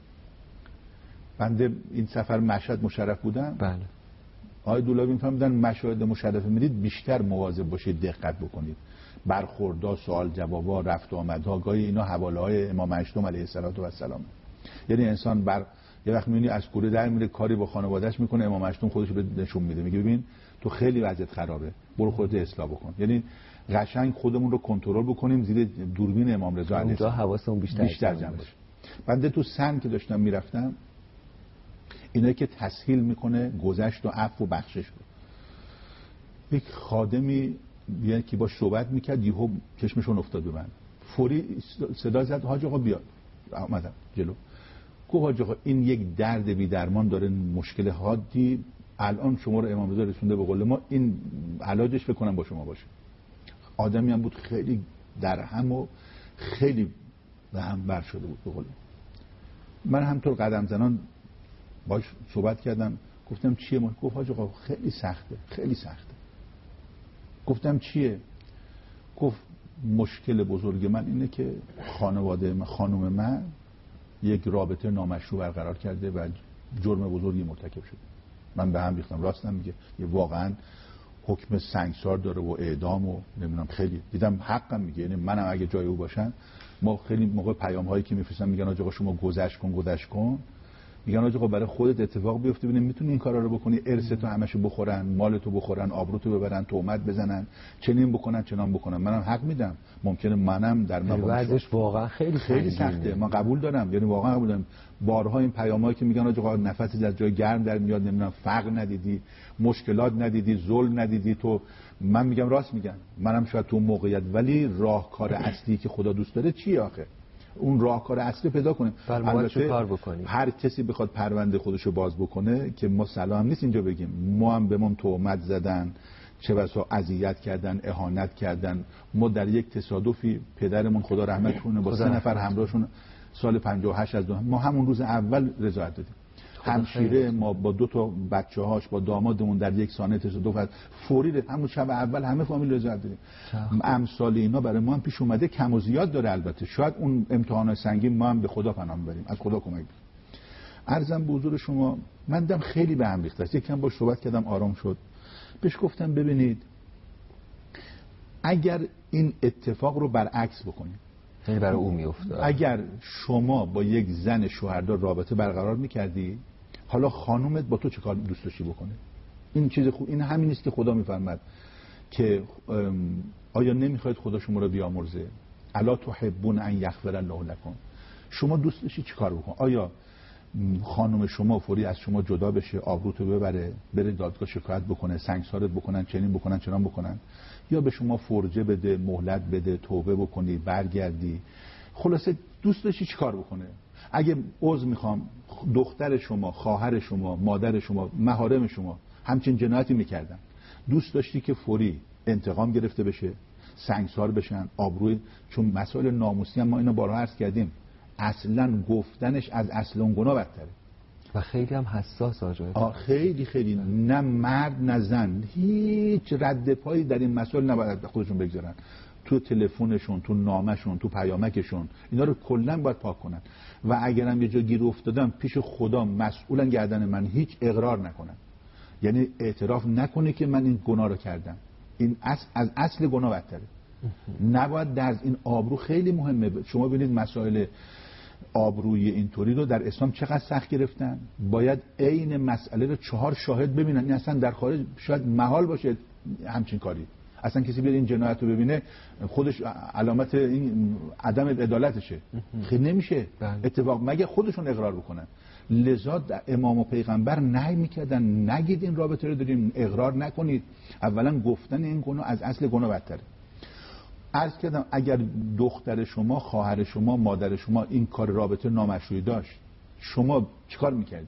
بنده این سفر مشهد مشرف بودم. بله. آقای دولابی میفهمیدن مشاهد مشرف میرید بیشتر مواظب باشید، دقت بکنید. برخوردها، سوال جوابها، رفت و آمدها، گاهی اینا حواله های امام هشتم علیه السلام. یعنی انسان بر یه وقت میبینی از کوره در میره کاری با خانواده‌اش میکنه، امام هشتم خودش رو نشون میده، میگه ببین تو خیلی وضعیت خرابه، برو خودت اصلاح بکن. یعنی قشنگ خودمون رو کنترل بکنیم، زیر دوربین امام رضا علیه السلام حواسمون بیشتر بیشتر جمع باشه. بنده تو سن که داشتم میرفتم، اینایی که تسهیل میکنه گذشت و عفو و بخشش رو، یک خادمی یکی با صحبت میکرد، یهو چشمشون افتاد به من، فوری صدا زد حاج آقا بیا. اومدم جلو، گفت حاج آقا این یک درد بی درمان داره، مشکل حادی، الان شما رو امام رضا رسونده به قول ما، این علاجش بکنم با شما باشه. آدمی هم بود خیلی در هم و خیلی به هم بر شده بود به قول من. همطور قدم زنان باش صحبت کردم، گفتم چیه؟ ما گفت حاج آقا خیلی سخته، خیلی سخته. گفتم چیه؟ گفت مشکل بزرگ من اینه که خانواده من، خانم من یک رابطه نامشروع برقرار کرده و جرم بزرگی مرتکب شده. من به هم ریختم. راستم میگه، یه واقعا حکم سنگسار داره و اعدام و نمیدونم. خیلی دیدم حقم میگه. یعنی منم اگه جای او باشم، ما خیلی موقع پیام هایی که میفرستم میگن آقا شما گذشت کن گذشت کن، میگن آقا برای خودت اتفاق بیفته، ببینیم میتونی این کارا رو بکنی، ارثتو همشو بخورن، مالتو بخورن، آبروتو ببرن، تهمت بزنن، چنین بکنن چنان بکنن. منم حق میدم، ممکنه منم در مواردش واقعا خیلی خیلی سخته، من قبول دارم، یعنی واقعا قبول دارم. بارها این پیامایی که میگن آقا نفسی از جای گرم در میاد، نمیدونم فقر ندیدی، مشکلات ندیدی، ظلم ندیدی تو، من میگم راست میگن، منم شاید تو موقعیت، ولی راهکار اصلی که خدا دوست داره چیه آخه؟ اون راهکار اصلی پیدا کنیم. البته کار بکنیم. هر کسی بخواد پرونده خودشو باز بکنه که ما سلام نیست اینجا بگیم ما هم به ما تهمت زدن، چه بسا اذیت کردن، اهانت کردن. ما در یک تصادفی پدرمون خدا رحمت کنه با سه نفر همراهشون سال پنجاه و هشت از دو ما همون روز اول رضایت دادیم. همشیره ما با دو تا بچه‌هاش با دامادمون در یک سانحه تصادف فوری همون شب اول همه فامیل رضایت دادیم. امثال اینا برای ما هم پیش اومده، کم و زیاد داره. البته شاید اون امتحانات سنگین ما هم به خدا پناه ببریم، از خدا کمک بگیریم. عرضم به حضور شما، من دیدم خیلی به هم ریخته است. یکم باش صحبت کردم، آرام شد. بهش گفتم ببینید اگر این اتفاق رو برعکس بکنیم، یعنی برای او میافتاد، اگر شما با یک زن شوهردار رابطه برقرار میکردی، حالا خانومت با تو چه کار دوست داشتی بکنه؟ این چیز خوب، این همین است که خدا میفرماد که آیا نمیخواید خدا شما رو بیامرزه؟ الا تحبون ان یغفر الله لکم. شما دوست داشتی چی کار بکن؟ آیا خانم شما فوری از شما جدا بشه، آبروتو ببره، بره دادگاه شکایت بکنه، سنگسارت بکنن، چنین بکنن، چنان بکنن، یا به شما فرجه بده، مهلت بده، توبه بکنی، برگردی؟ خلاصه دوست داشتی چی کار بکنه؟ اگه عذر میخوام، دختر شما، خواهر شما، مادر شما، محارم شما همچین جنایتی میکردن، دوست داشتی که فوری انتقام گرفته بشه، سنگسار بشن، آبروی، چون مسائل ناموسی هم ما اینو بارها عرض کردیم، اصلا گفتنش از اصل اون گناه بدتره و خیلی هم حساس آجا. خیلی خیلی نه مرد نه زن هیچ رد پایی در این مسائل نباید خودشون بگذارن، تو تلفنشون، تو نامشون، تو پیامکشون، اینا رو کلا باید پاک کنن و اگرم یه جا گیر افتادم پیش خدا مسئولن گردن من، هیچ اقرار نکنن، یعنی اعتراف نکنه که من این گناه رو کردم. این اصل از اصل گناه بدتره. نباید در این آبرو خیلی مهمه. شما ببینید مسائل آبروی اینطوری رو در اسلام چقدر سخت گرفتن، باید عین مسئله رو چهار شاهد ببینن. این اصلا در خارج شاید محال باشه همچین کاری، اصلا کسی بیاد این جنایت رو ببینه خودش علامت این عدم عدالتشه، خیلی نمیشه اتفاق مگه خودشون اقرار بکنن. لذا امام و پیغمبر نهی میکردن نگید این رابطه رو داریم، اقرار نکنید. اولا گفتن این گناه از اصل گناه بدتره. عرض کردم اگر دختر شما، خواهر شما، مادر شما این کار رابطه نامشروعی داشت، شما چیکار میکردی؟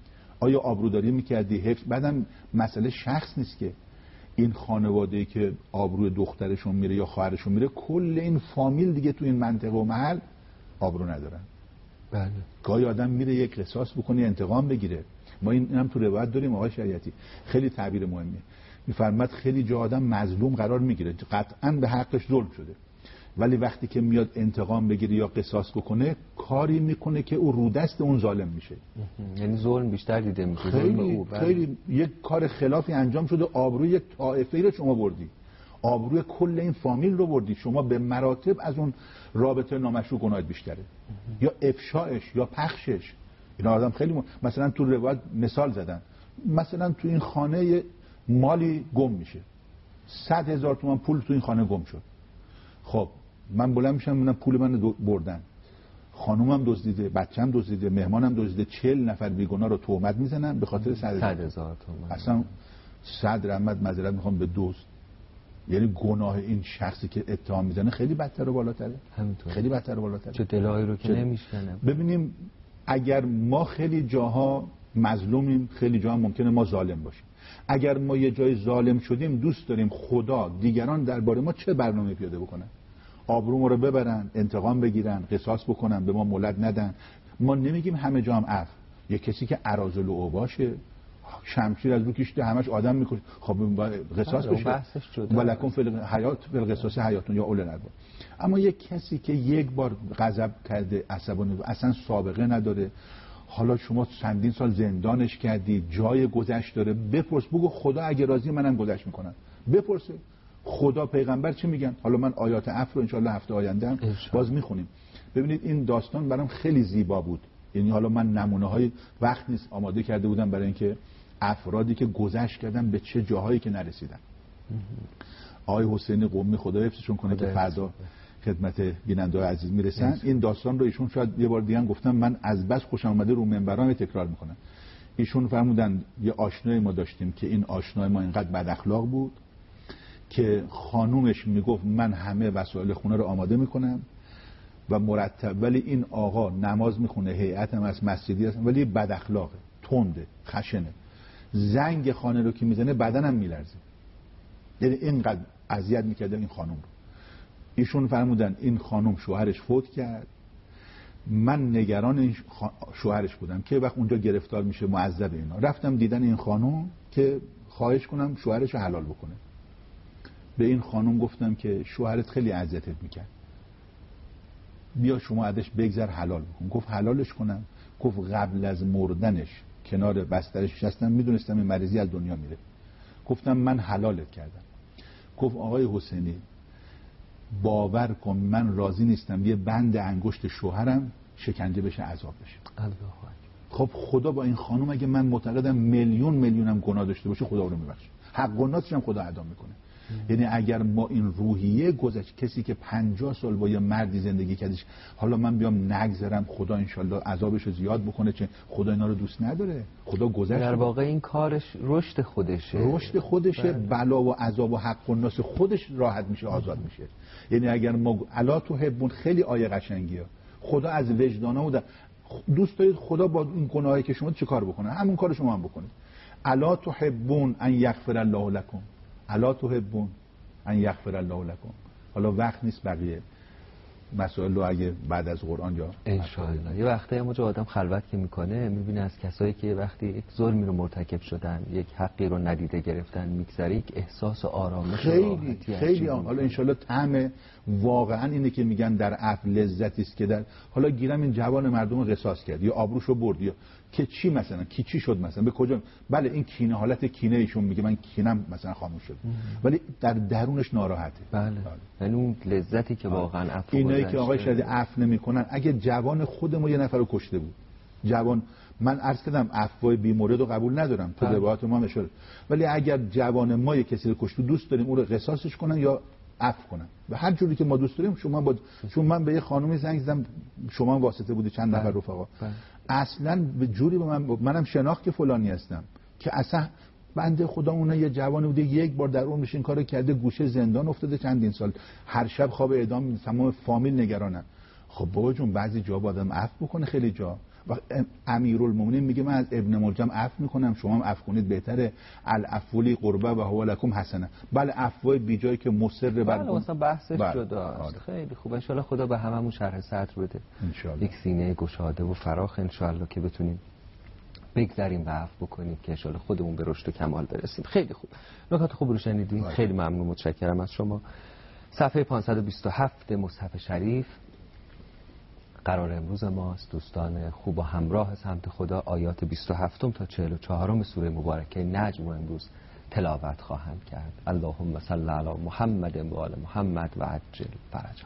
آیا آبروداری میکردی؟ حفظ؟ بعدم مسئله شخص نیست که این خانواده‌ای که آبروی دخترشون میره یا خواهرشون میره، کل این فامیل دیگه تو این منطقه و محل آبرو ندارن. بله. گاهی آدم میره یک قصاص بکنه، انتقام بگیره. ما این هم تو روایت داریم آقای شریعتی، خیلی تعبیر مهمه. میفرماد خیلی جا آدم مظلوم قرار میگیره، قطعاً به حقش ظلم شده، ولی وقتی که میاد انتقام بگیره یا قصاص بکنه، کاری میکنه که او رودست اون ظالم میشه. یعنی ظلم بیشتر دیده میشه. خیلی او خیلی یک کار خلافی انجام شده، آبروی یک طائفه رو شما بردی، آبروی کل این فامیل رو بردی، شما به مراتب از اون رابطه نامشروع گناهت بیشتره. یا افشاش یا پخشش. اینا آدم خیلی م... مثلا تو روایت مثال زدن، مثلا تو این خانه مالی گم میشه، صد هزار تومان پول تو این خانه گم شد. خب من بلند میشم میبینم پول من بردن، خانومم دزدیده، بچه‌م دزدیده، مهمانم دزدیده، چهل نفر بیگناه رو تهمت میزنن به خاطر صد هزار تومان. اصلا صد رحمت معذرت میخوام به دزد، یعنی گناه این شخصی که اتهام میزنه خیلی بدتر و بالاتره. همینطور. خیلی بدتر و بالاتره. چه دلایی رو که نمیشکنه. ببینیم اگر ما خیلی جاها مظلومیم، خیلی جاها ممکنه ما ظالم باشیم. اگر ما یه جای ظالم شدیم، دوست داریم خدا دیگران درباره ما چه برنامه پیاده بکنن، آبرو ما رو ببرن، انتقام بگیرن، قصاص بکنن، به ما مولد ندن. ما نمیگیم همه جا هم عفو. یه کسی که اراذل و اوباشه، شمشیر از رو کشیده، همش آدم میکشه، خب قصاص بشه. ولکن فی الحیات فی القصاص حیاتون یا اول الالباب. اما یک کسی که یک بار غضب کرده، عصبانی، اصلا سابقه نداره، حالا شما چندین سال زندانش کردی، جای گذشت داره، بپرس، بگو خدا اگه راضی منم گذشت میکنم. بپرسه خدا، پیغمبر چی میگن؟ حالا من آیات عفو رو انشالله هفته آینده هم باز میخونیم. ببینید این داستان برام خیلی زیبا بود. یعنی حالا من نمونه های وقت نیست آماده کرده بودم برای اینکه افرادی که گذشت کردن به چه جاهایی که نرسیدن. آقای حسین قمی خدا حفظشون کنه که فردا خدمت بیننده عزیز میرسن. این داستان رو ایشون شاید یه بار دیگه هم گفتم، من از بس خوشم اومده رو منبرام تکرار میکنم. ایشون فرمودن یه آشنای ما داشتیم که این آشنای ما اینقدر بد اخلاق بود که خانومش میگفت من همه وسایل خونه رو آماده میکنم و مرتب، ولی این آقا نماز میخونه، هیئت هم از مسجدی هست، ولی بد اخلاقه، تنده، خشنه، زنگ خانه رو که میزنه بدنم میلرزه. یعنی اینقدر اذیت میکرده این خانم رو. ایشون فرمودن این خانم شوهرش فوت کرد، من نگران این شوهرش بودم که وقت اونجا گرفتار میشه معذب اینا. رفتم دیدن این خانم که خواهش کنم شوهرش رو حلال بکنه. به این خانم گفتم که شوهرت خیلی اذیتت میکرد، بیا شما ازش بگذر حلال بکن. گفت حلالش کنم؟ گفت قبل از مردنش کنار بسترش نشستم، میدونستم این مریضی از دنیا میره. گفتم من حلالت کردم. گفت آقای حسینی باور کن من راضی نیستم یه بند انگشت شوهرم شکنجه بشه، عذاب بشه. الله. خب خدا با این خانم اگه من معتقدم میلیون میلیونم گناه داشته باشه خدا رو میبخشه، حق گناهش هم خدا ادا میکنه. یعنی اگر ما این روحیه گذشت، کسی که پنجاه سال با یه مردی زندگی کردش، حالا من بیام نگذرم خدا انشالله عذابش رو زیاد بکنه، چه خدا اینا رو دوست نداره. خدا گذشت، در واقع این کارش رشد خودشه، رشد خودشه، بلا و عذاب و حق و ناس خودش راحت میشه، آزاد میشه. یعنی اگر ما الا تو حبون، خیلی آیه قشنگیه، خدا از وجدانا و دوست دارید خدا با این گناهی که شما چه کار بکنه، همون کار شما هم بکنید. الا تحبون ان یغفر الله لكم، الا تحبون ان یغفر الله لكم. حالا وقت نیست بقیه مسائل رو اگه بعد از قرآن یا انشاءالله. یه وقتی ما آدم خلوت که میکنه میبینه از کسایی که وقتی یک ظلمی رو مرتکب شدن، یک حقی رو ندیده گرفتن میگذره، یک احساس آرامش خیلی خیلی حالا انشالله طعم واقعا اینه که میگن در عفو لذتی است که در حالا گیرم این جوان مردم رو قصاص کرد یا آبروشو برد یا که چی مثلا کی چی شد مثلا به کجا، بله این کینه حالت کینه ایشون میگه من کینم مثلا خاموش شد ولی در درونش ناراحته. بله یعنی اون لذتی که واقعا عفو اینایی که آقای شهید عفو نمیکنن، اگه جوان خودمون یه نفر رو کشته بود، جوان من عرض کردم عفو بی مورد رو قبول ندارم تو روایات ما اشاره، ولی اگر جوان ما یه کسی رو کشته دوست داریم اون رو قصاصش کنن یا عفو کنن و هر جوری که ما دوست داریم. شما با چون من به یه خانومی زنگ زدم، شما واسطه بودی چند نفر رفقا، اصلا به جوری به من منم شناخت که فلانی هستم که اصلا بنده خدا اون یه جوانی بوده یک بار در عمرش این کارو کرده، گوشه زندان افتاده چندین سال، هر شب خواب اعدام، تمام فامیل نگرانن. خب بابا جون بعضی جا با آدم عفو بکنه، خیلی جا و امیرالمومنین میگه من از ابن ملجم عفو میکنم شما هم عفو کنید بهتره، العفو لی قربه و هو لکم حسنه. بله عفو بی جایی که مصر بر بله مثلا بحثش جداست. خیلی خوب ان شاءالله خدا به هممون شرح صدر بده ان شاءالله، یک سینه گشاده و فراخ ان شاءالله که بتونیم بگذاریم و عفو بکنیم که ان شاءالله خودمون به رشد و کمال برسیم. خیلی خوب، نکات خوب رو شنیدین. خیلی ممنون، متشکرم از شما. صفحه پانصد و بیست و هفت مصحف شریف قرار امروز ماست. دوستان خوب و همراه سمت خدا آیات بیست و هفت تا چهل و چهار سوره مبارکه نجم رو امروز تلاوت خواهند کرد. اللهم صل علی محمد و آل محمد و عجل فرجا.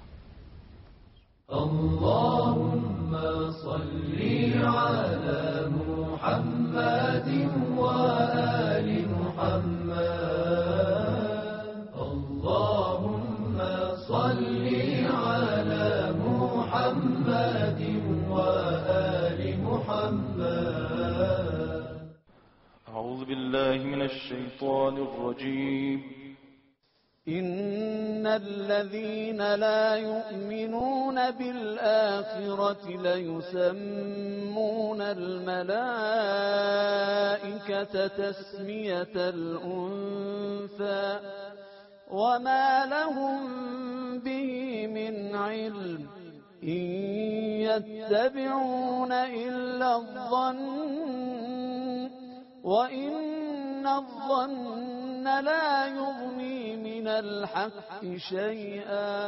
اللهم صل على محمد وآل محمد. اللهم صل على محمد وآل محمد. أعوذ بالله من الشيطان الرجيم. إن الذين لا يؤمنون بالآخرة ليسمون الملائكة تسمية الأنثى وما لهم به من علم إن يتبعون إلا الظن وإن الظن لا يغني من الحق شيئا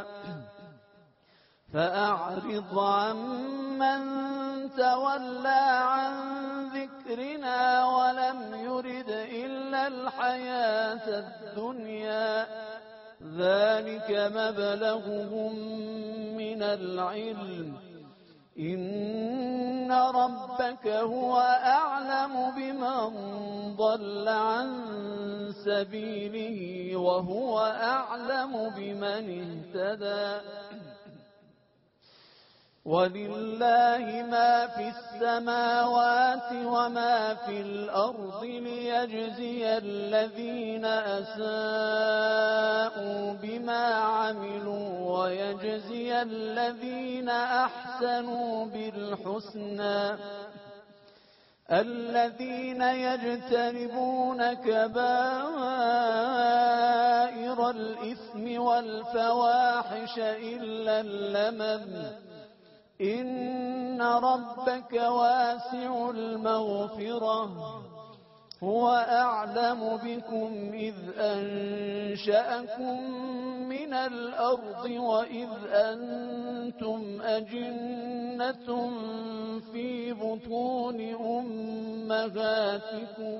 فأعرض عمن تولى عن ذكرنا ولم يرد إلا الحياة الدنيا ذلك مبلغهم من العلم إن ربك هو أعلم بمن ضل عن سبيله وهو أعلم بمن اهتدى ولله ما في السماوات وما في الأرض ليجزي الذين أساءوا بما عملوا ويجزي الذين أحسنوا بالحسنى الذين يجتنبون كبائر الإثم والفواحش إلا اللمم إن ربك واسع المغفرة هو أعلم بكم إذ أنشأكم من الأرض وإذ أنتم أجنة في بطون أمهاتكم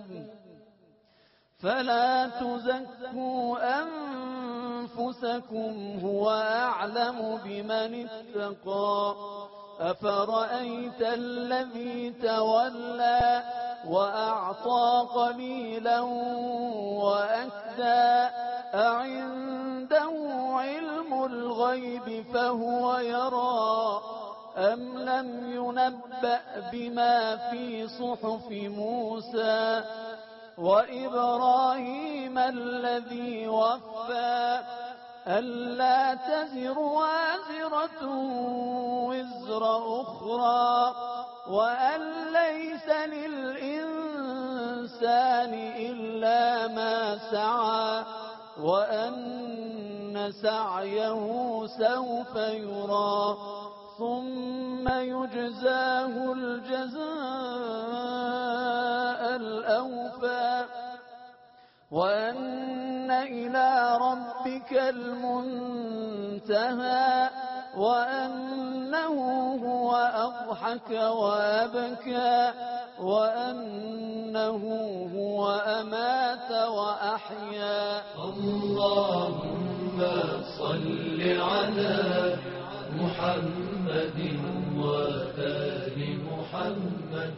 فلا تزكوا أنفسكم هو أعلم بمن اتقى أفرأيت الذي تولى وأعطى قليلا وأكدى أعنده علم الغيب فهو يرى أم لم ينبأ بما في صحف موسى وإبراهيم الذي وفى ألا تزر وازرة وزر أخرى وأن ليس للإنسان إلا ما سعى وأن إن سعيه سوف يرى ثم يجزاه الجزاء الأوفى وأن إلى ربك المنتهى وأنه هو أضحك وأبكى وأنه هو أمات وأحيا. اللهم صل على محمد وآل محمد.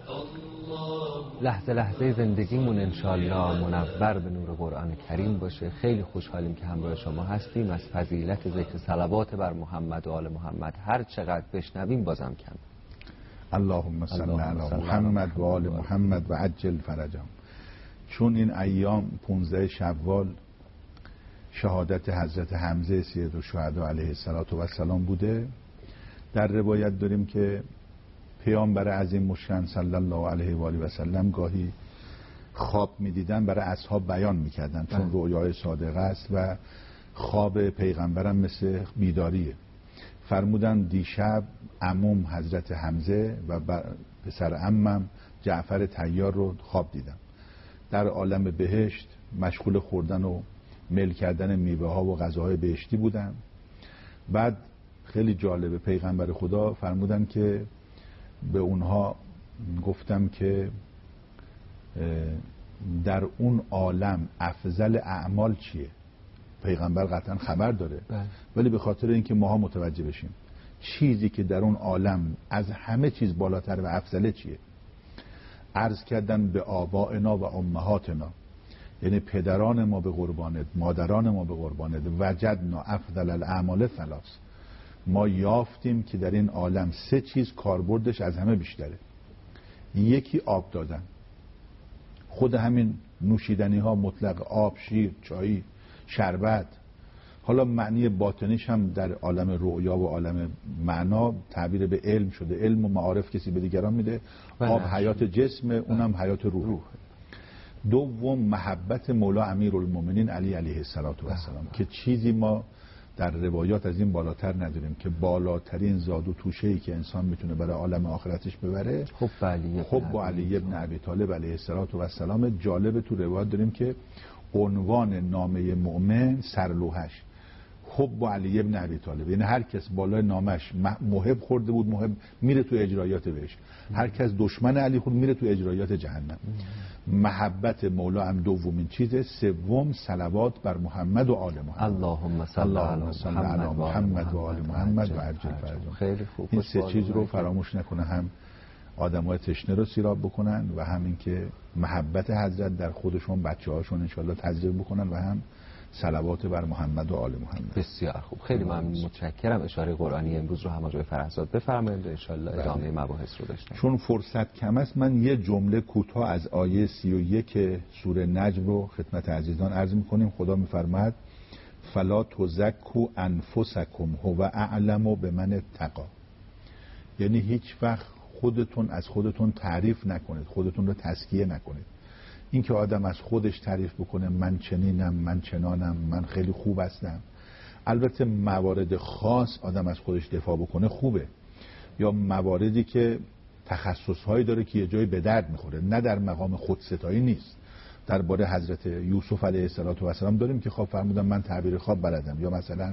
لحظه لحظه زندگیمون انشالله منور به نور قرآن کریم باشه. خیلی خوشحالیم که همراه شما هستیم. از فضیلت ذکر صلوات بر محمد و آل محمد هر چقدر بشنویم بازم کم. اللهم صل علی محمد و آل محمد و عجل فرجهم. چون این ایام پونزده شوال شهادت حضرت حمزه سید الشهدا علیه السلام بوده، در روایت داریم که پیامبر عظیم مشکن صلی الله علیه و آله و سلم گاهی خواب می‌دیدن برای اصحاب بیان می‌کردن، چون رؤیای صادقه است و خواب پیغمبرم مثل بیداریه. فرمودن دیشب عموم حضرت حمزه و پسر عمم جعفر طیار رو خواب دیدم، در عالم بهشت مشغول خوردن و میل کردن میوه ها و غذاهای بهشتی بودن. بعد خیلی جالبه پیغمبر خدا فرمودن که به اونها گفتم که در اون عالم افضل اعمال چیه. پیغمبر قطعا خبر داره بله. ولی به خاطر اینکه ماها متوجه بشیم چیزی که در اون عالم از همه چیز بالاتر و افضله چیه. عرض کردن به آبائنا و امهاتنا، یعنی پدران ما به قربانت، مادران ما به قربانت، وجدنا افضل الاعمال ثلاث، ما یافتیم که در این عالم سه چیز کاربردش از همه بیشتره. یکی آب دادن، خود همین نوشیدنی ها مطلق، آب، شیر، چای، شربت. حالا معنی باطنیش هم در عالم رؤیا و عالم معنا تعبیر به علم شده. علم و معارف کسی به دیگران میده. آب حیات جسم، اونم حیات روح. دوم محبت مولا امیرالمومنین علی علیه السلام که چیزی ما در روایات از این بالاتر نداریم که بالاترین زاد و توشه‌ای که انسان میتونه برای عالم آخرتش ببره حب علی حب علی ابن ابی طالب علیه السلام. جالب تو روایات داریم که عنوان نامه مؤمن سرلوحش حب علی ابن ابی طالب، یعنی هر کس بالای نامش محب خورده بود محب میره تو اجرایات بهش، هر کس دشمن علی خود میره تو اجرایات جهنم. محبت مولا هم دومین چیزه. سوم صلوات بر محمد و آل محمد. اللهم صل علی محمد و آل محمد و عجل فرجهم. خیلی خوب. این سه چیز رو فراموش نکنه، هم آدمای تشنه رو سیراب بکنن و همین که محبت حضرت در خودشون بچه‌هاشون انشالله تجربه بکنن و هم صلوات بر محمد و آل محمد. بسیار خوب، خیلی ممنون، متشکرم. اشاره قرآنی امروز رو هم آقای فرهزاد بفرمایید، ان شاء الله ادامه مباحث رو داشتیم. چون فرصت کم است من یه جمله کوتاه از آیه سی و یک سوره نجم رو خدمت عزیزان عرض می‌کنیم. خدا می‌فرماید فلا تزکوا انفسکم هو اعلم بمن اتقی، یعنی هیچ وقت خودتون از خودتون تعریف نکنید، خودتون رو تزکیه نکنید. این که آدم از خودش تعریف بکنه من چنینم، من چنانم، من خیلی خوب هستم، البته موارد خاص آدم از خودش دفاع بکنه خوبه، یا مواردی که تخصصهایی داره که یه جایی به درد میخوره، نه در مقام خودستایی نیست. درباره حضرت یوسف علیه السلام داریم که خواب فرمودن من تعبیر خواب بلدم، یا مثلا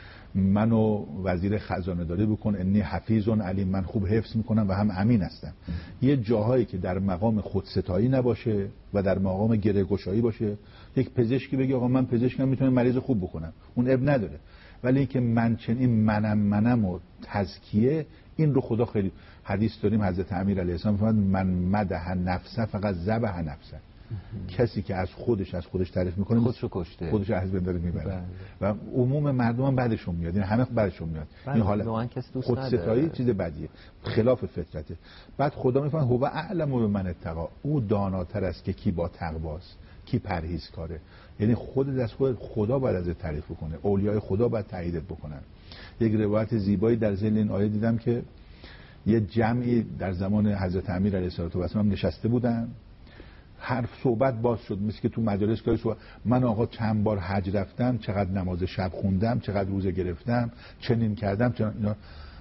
منو وزیر خزانه داری بکن انی حفیظون علیم، من خوب حفظ میکنم و هم امین هستم. یه جاهایی که در مقام خودستایی نباشه و در مقام گره گشایی باشه، یک پزشکی بگه آقا من پزشکم میتونم مریض خوب بکنم، اون اب نداره، ولی اینکه من چنین منم منم و تزکیه، این رو خدا خیلی حدیث داریم حضرت امیر علیه السلام فرمود من مدح نفسه فقط ذبح نفسه، کسی که از خودش از خودش تعریف میکنه خودشو کشته، خودش از بین داره میبره و عموم مردم هم بعدشون میاد، یعنی همه بعدشون میاد. این حالت خودستایی چیز بدیه، خلاف فطرته. بعد خدا میفهمه هو اعلم بمن اتقی، او داناتر است که کی با تقواست، کی پرهیزکاره. یعنی خودت از خودت، خدا باید ازت تعریف بکنه، اولیای خدا باید تاییدت بکنن. یک روایت زیبایی در ذیل این آیه دیدم که یه جمعی در زمان حضرت امیر علیه السلام نشسته بودن حرف صحبت باز شد، مثل که تو مجالس که صحبت من آقا چند بار حج رفتم، چقدر نماز شب خوندم، چقدر روزه گرفتم، چنین کردم چنین. اینا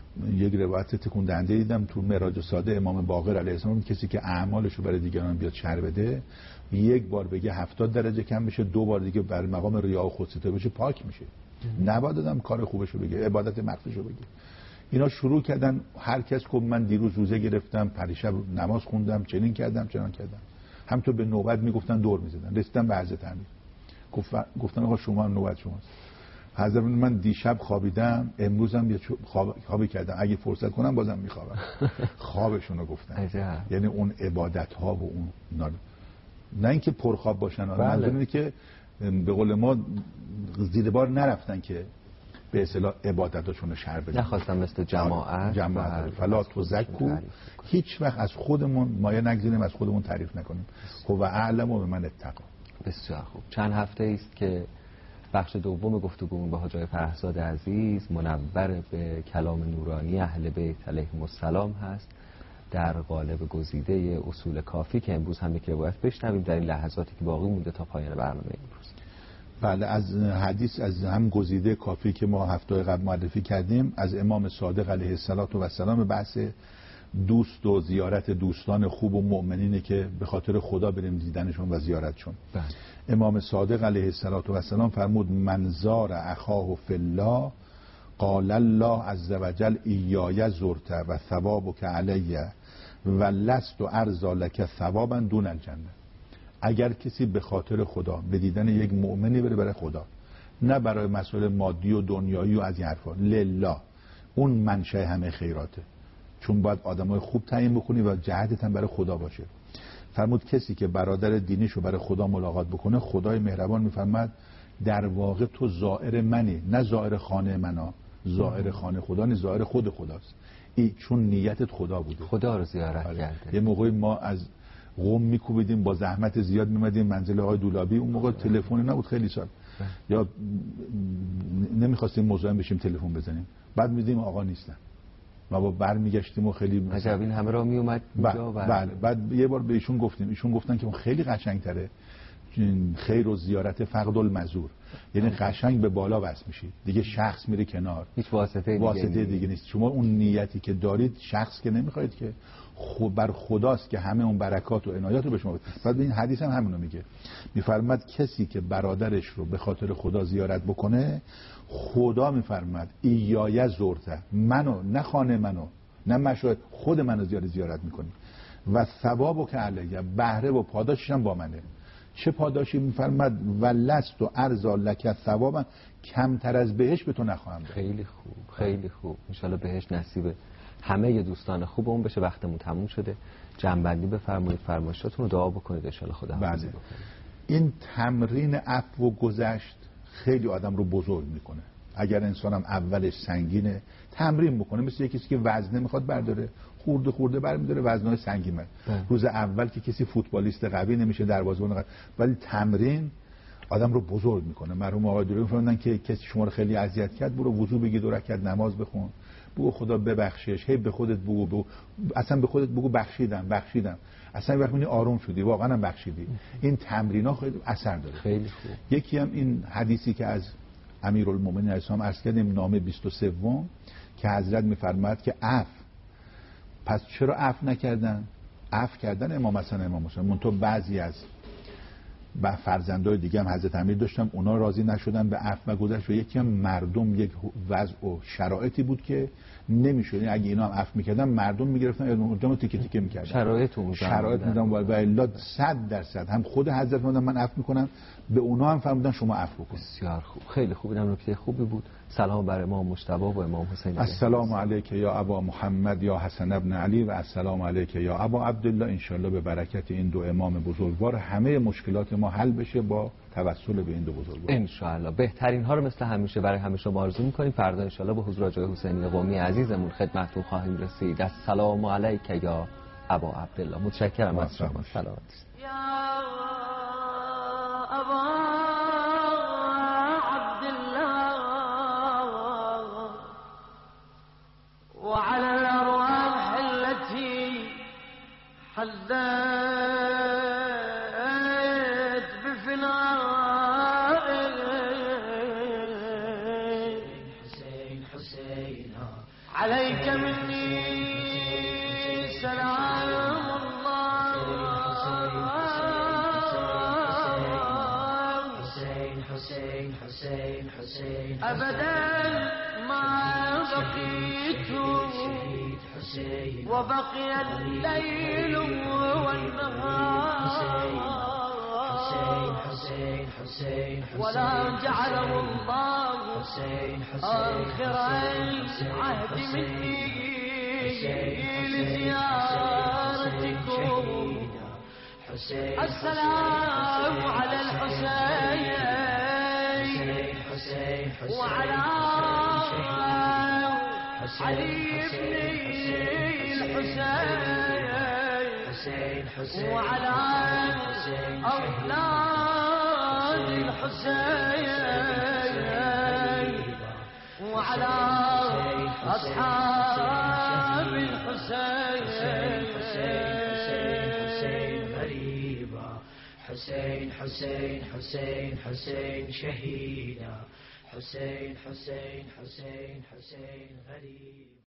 یک روایت تکون دهنده دیدم تو معراج ساده امام باقر علیه السلام، کسی که اعمالش رو برای دیگران بیاد شر بده، یک بار بگه هفتاد درجه کم بشه، دو بار دیگه بر مقام ریا و خودستایی بشه پاک میشه. نباید آدم کار خوبش رو بگه، عبادت مخفیش رو بگه. اینا شروع کردن هر کس گفت من دیروز روزه گرفتم، پریشب نماز خوندم، چنین کردم چنان کردم. همونطور به نوبت میگفتن دور میزدن. رسیدن به حضرت امیر، گفتن آقا شما هم نوبت شماست. حضرت من دیشب خوابیدم، امروزم یه خواب... خوابی کردم، اگه فرصت کنم بازم میخوابم. خوابشون رو گفتن. یعنی اون عبادت ها و اون نال... نه اینکه پرخواب باشن، منظور اینه که به قول ما زیر بار نرفتن که به اصطلاح عبادتاشون رو شر بدن، نخواستم مثل جماعت جماعت فلا تزکو، هیچ وقت از خودمون مایه نگذاریم، از خودمون تعریف نکنیم. هو اعلم و من اتقا. بسیار خوب. چند هفته است که بخش دوم گفتگومون با حاج آقای فرهزاد عزیز منور به کلام نورانی اهل بیت علیهم السلام هست در قالب گزیده اصول کافی که امروز هم یک روایت بشنویم در این لحظاتی که باقی مونده تا پایان برنامه امروز. بله، از حدیث از هم گزیده کافی که ما هفته قبل معرفی کردیم از امام صادق علیه السلام، بحث دوست و زیارت دوستان خوب و مؤمنینه که به خاطر خدا بریم دیدنشون و زیارتشون. بله. امام صادق علیه السلام فرمود من زار اخاه فی الله قال الله عز وجل ایای زرت و ثوابک علی و لست ارضی لک ثوابا دون الجنه. اگر کسی به خاطر خدا به دیدن یک مؤمنی بره، برای خدا، نه برای مسائل مادی و دنیایی و از این حرفا، لله، اون منشأ همه خیراته، چون باید آدمای خوب تعیین بکنی و جهتت هم برای خدا باشه. فرمود کسی که برادر دینیشو برای خدا ملاقات بکنه، خدای مهربان میفرماد در واقع تو زائر منی، نه زائر خانه منا، زائر خانه خدا نیست، زائر خود خداست. ای چون نیتت خدا بوده، خدا رو زیارت آره. کرده. یه موقعی ما از قم میکوبیدیم، با زحمت زیاد میمدیم منزل آقای دولابی، اون موقع تلفن نبود، خیلی سال یا نمیخواستیم مزاحم بشیم تلفن بزنیم، بعد میدیم آقا نیستن، ما با برمیگشتیم و خیلی عجب این همه را میومد اینجا. بله. بعد یه بار به ایشون گفتیم، ایشون گفتن که خیلی قشنگتره خیر و زیارت فقد المزور، یعنی قشنگ به بالا وصل میشید دیگه، شخص میره کنار، هیچ واسطه دیگه, واسطه دیگه, دیگه نیست. شما اون نیتی که دارید شخص که نمیخواید که، خود بر خداست که همه اون برکات و عنایات رو به شما بده. بعد این حدیث هم همونو میگه، میفرماد کسی که برادرش رو به خاطر خدا زیارت بکنه، خدا میفرماد ایای زرته، منو نه خانه منو نه مشاهد، خود منو زیارت زیارت میکنی و ثوابو که علیه، بهره و پاداشش هم با منه. چه پاداشی؟ میفرماد ولست و ارزا لک ثوابا، کمتر از بهش به تو نخواهم داد. خیلی خوب، خیلی خوب. ان شاءالله بهش نصیب همه دوستان خوب اون بشه. وقتمون تموم شده، جنبندی بفرمایید، فرمایشاتون رو دعا بکنید ان شاءالله خدا حافظی بکنه. این تمرین عفو و گذشت خیلی آدم رو بزرگ میکنه. اگر انسانم اولش سنگینه، تمرین بکنه، مثل یه کسی که وزنه میخواد برداره، خورده خورده برمی‌داره وزنای سنگین من. روز اول که کسی فوتبالیست قوی نمیشه، دروازه‌بان قوی، ولی تمرین آدم رو بزرگ میکنه. مرحوم آقای دوری فرمودن که کسی شما رو خیلی اذیت کرد، برو وضو بگیر، دو رکعت نماز بخون، بگو خدا ببخشش، هی به خودت بگو, بگو اصلا به خودت بگو بخشیدم بخشیدم، اصلا وقتی می‌بینی آروم شدی، واقعا هم بخشیدی. این تمرینا خیلی اثر داره. خیلی خوب. یکی هم این حدیثی که از امیرالمومنین علیه السلام عرض کردیم، نامه بیست و سه که حضرت می‌فرماد که عفو، پس چرا عفو نکردن؟ عفو کردن امام حسن امام حسین، منتها بعضی از با فرزندای دیگه هم حضرت امیر داشتن، اونا راضی نشدن به عفو و گذشت، و یکی هم مردم یک وضع و شرایطی بود که نمیشد، اگه اینا هم عفو میکردن مردم میگرفتن اونجا تیکه تیکه میکردن، شرایط اون شرایط میدن و الا صد درصد هم خود حضرت فرمودن من عفو میکنم، به اونا هم فرمودن شما عفو کن. بسیار خوب، خیلی خوب، اینم نکته خوبی بود. سلام بر امام مجتبی و امام حسین. السلام علیک یا ابا محمد یا حسن ابن علی و السلام علیک یا ابا عبدالله. ان شاء الله به برکت این دو امام بزرگوار همه مشکلات ما حل بشه با توسل به این دو بزرگوار ان شاء الله. بهترین ها رو مثل همیشه برای همه شما آرزو می‌کنیم. فردا ان شاء الله به حضور آقای حسینی قمی عزیزمون خدمتتون خواهیم رسید. السلام علیک یا ابا عبدالله. متشکرم از شما. سلامت یا ابا وعلى الأرواح التي حذرت عليك مني سلام الله أبدا ما بقيت وبقي الليل والنهار ولا جعله الله آخر العهد مني لزيارتكم السلام على الحسين وعلى علي بن الحسين وعلى أولاد الحسين وعلى أصحاب الحسين حسين حسين حسين حسين شهيدا حسين حسين حسين حسين غريب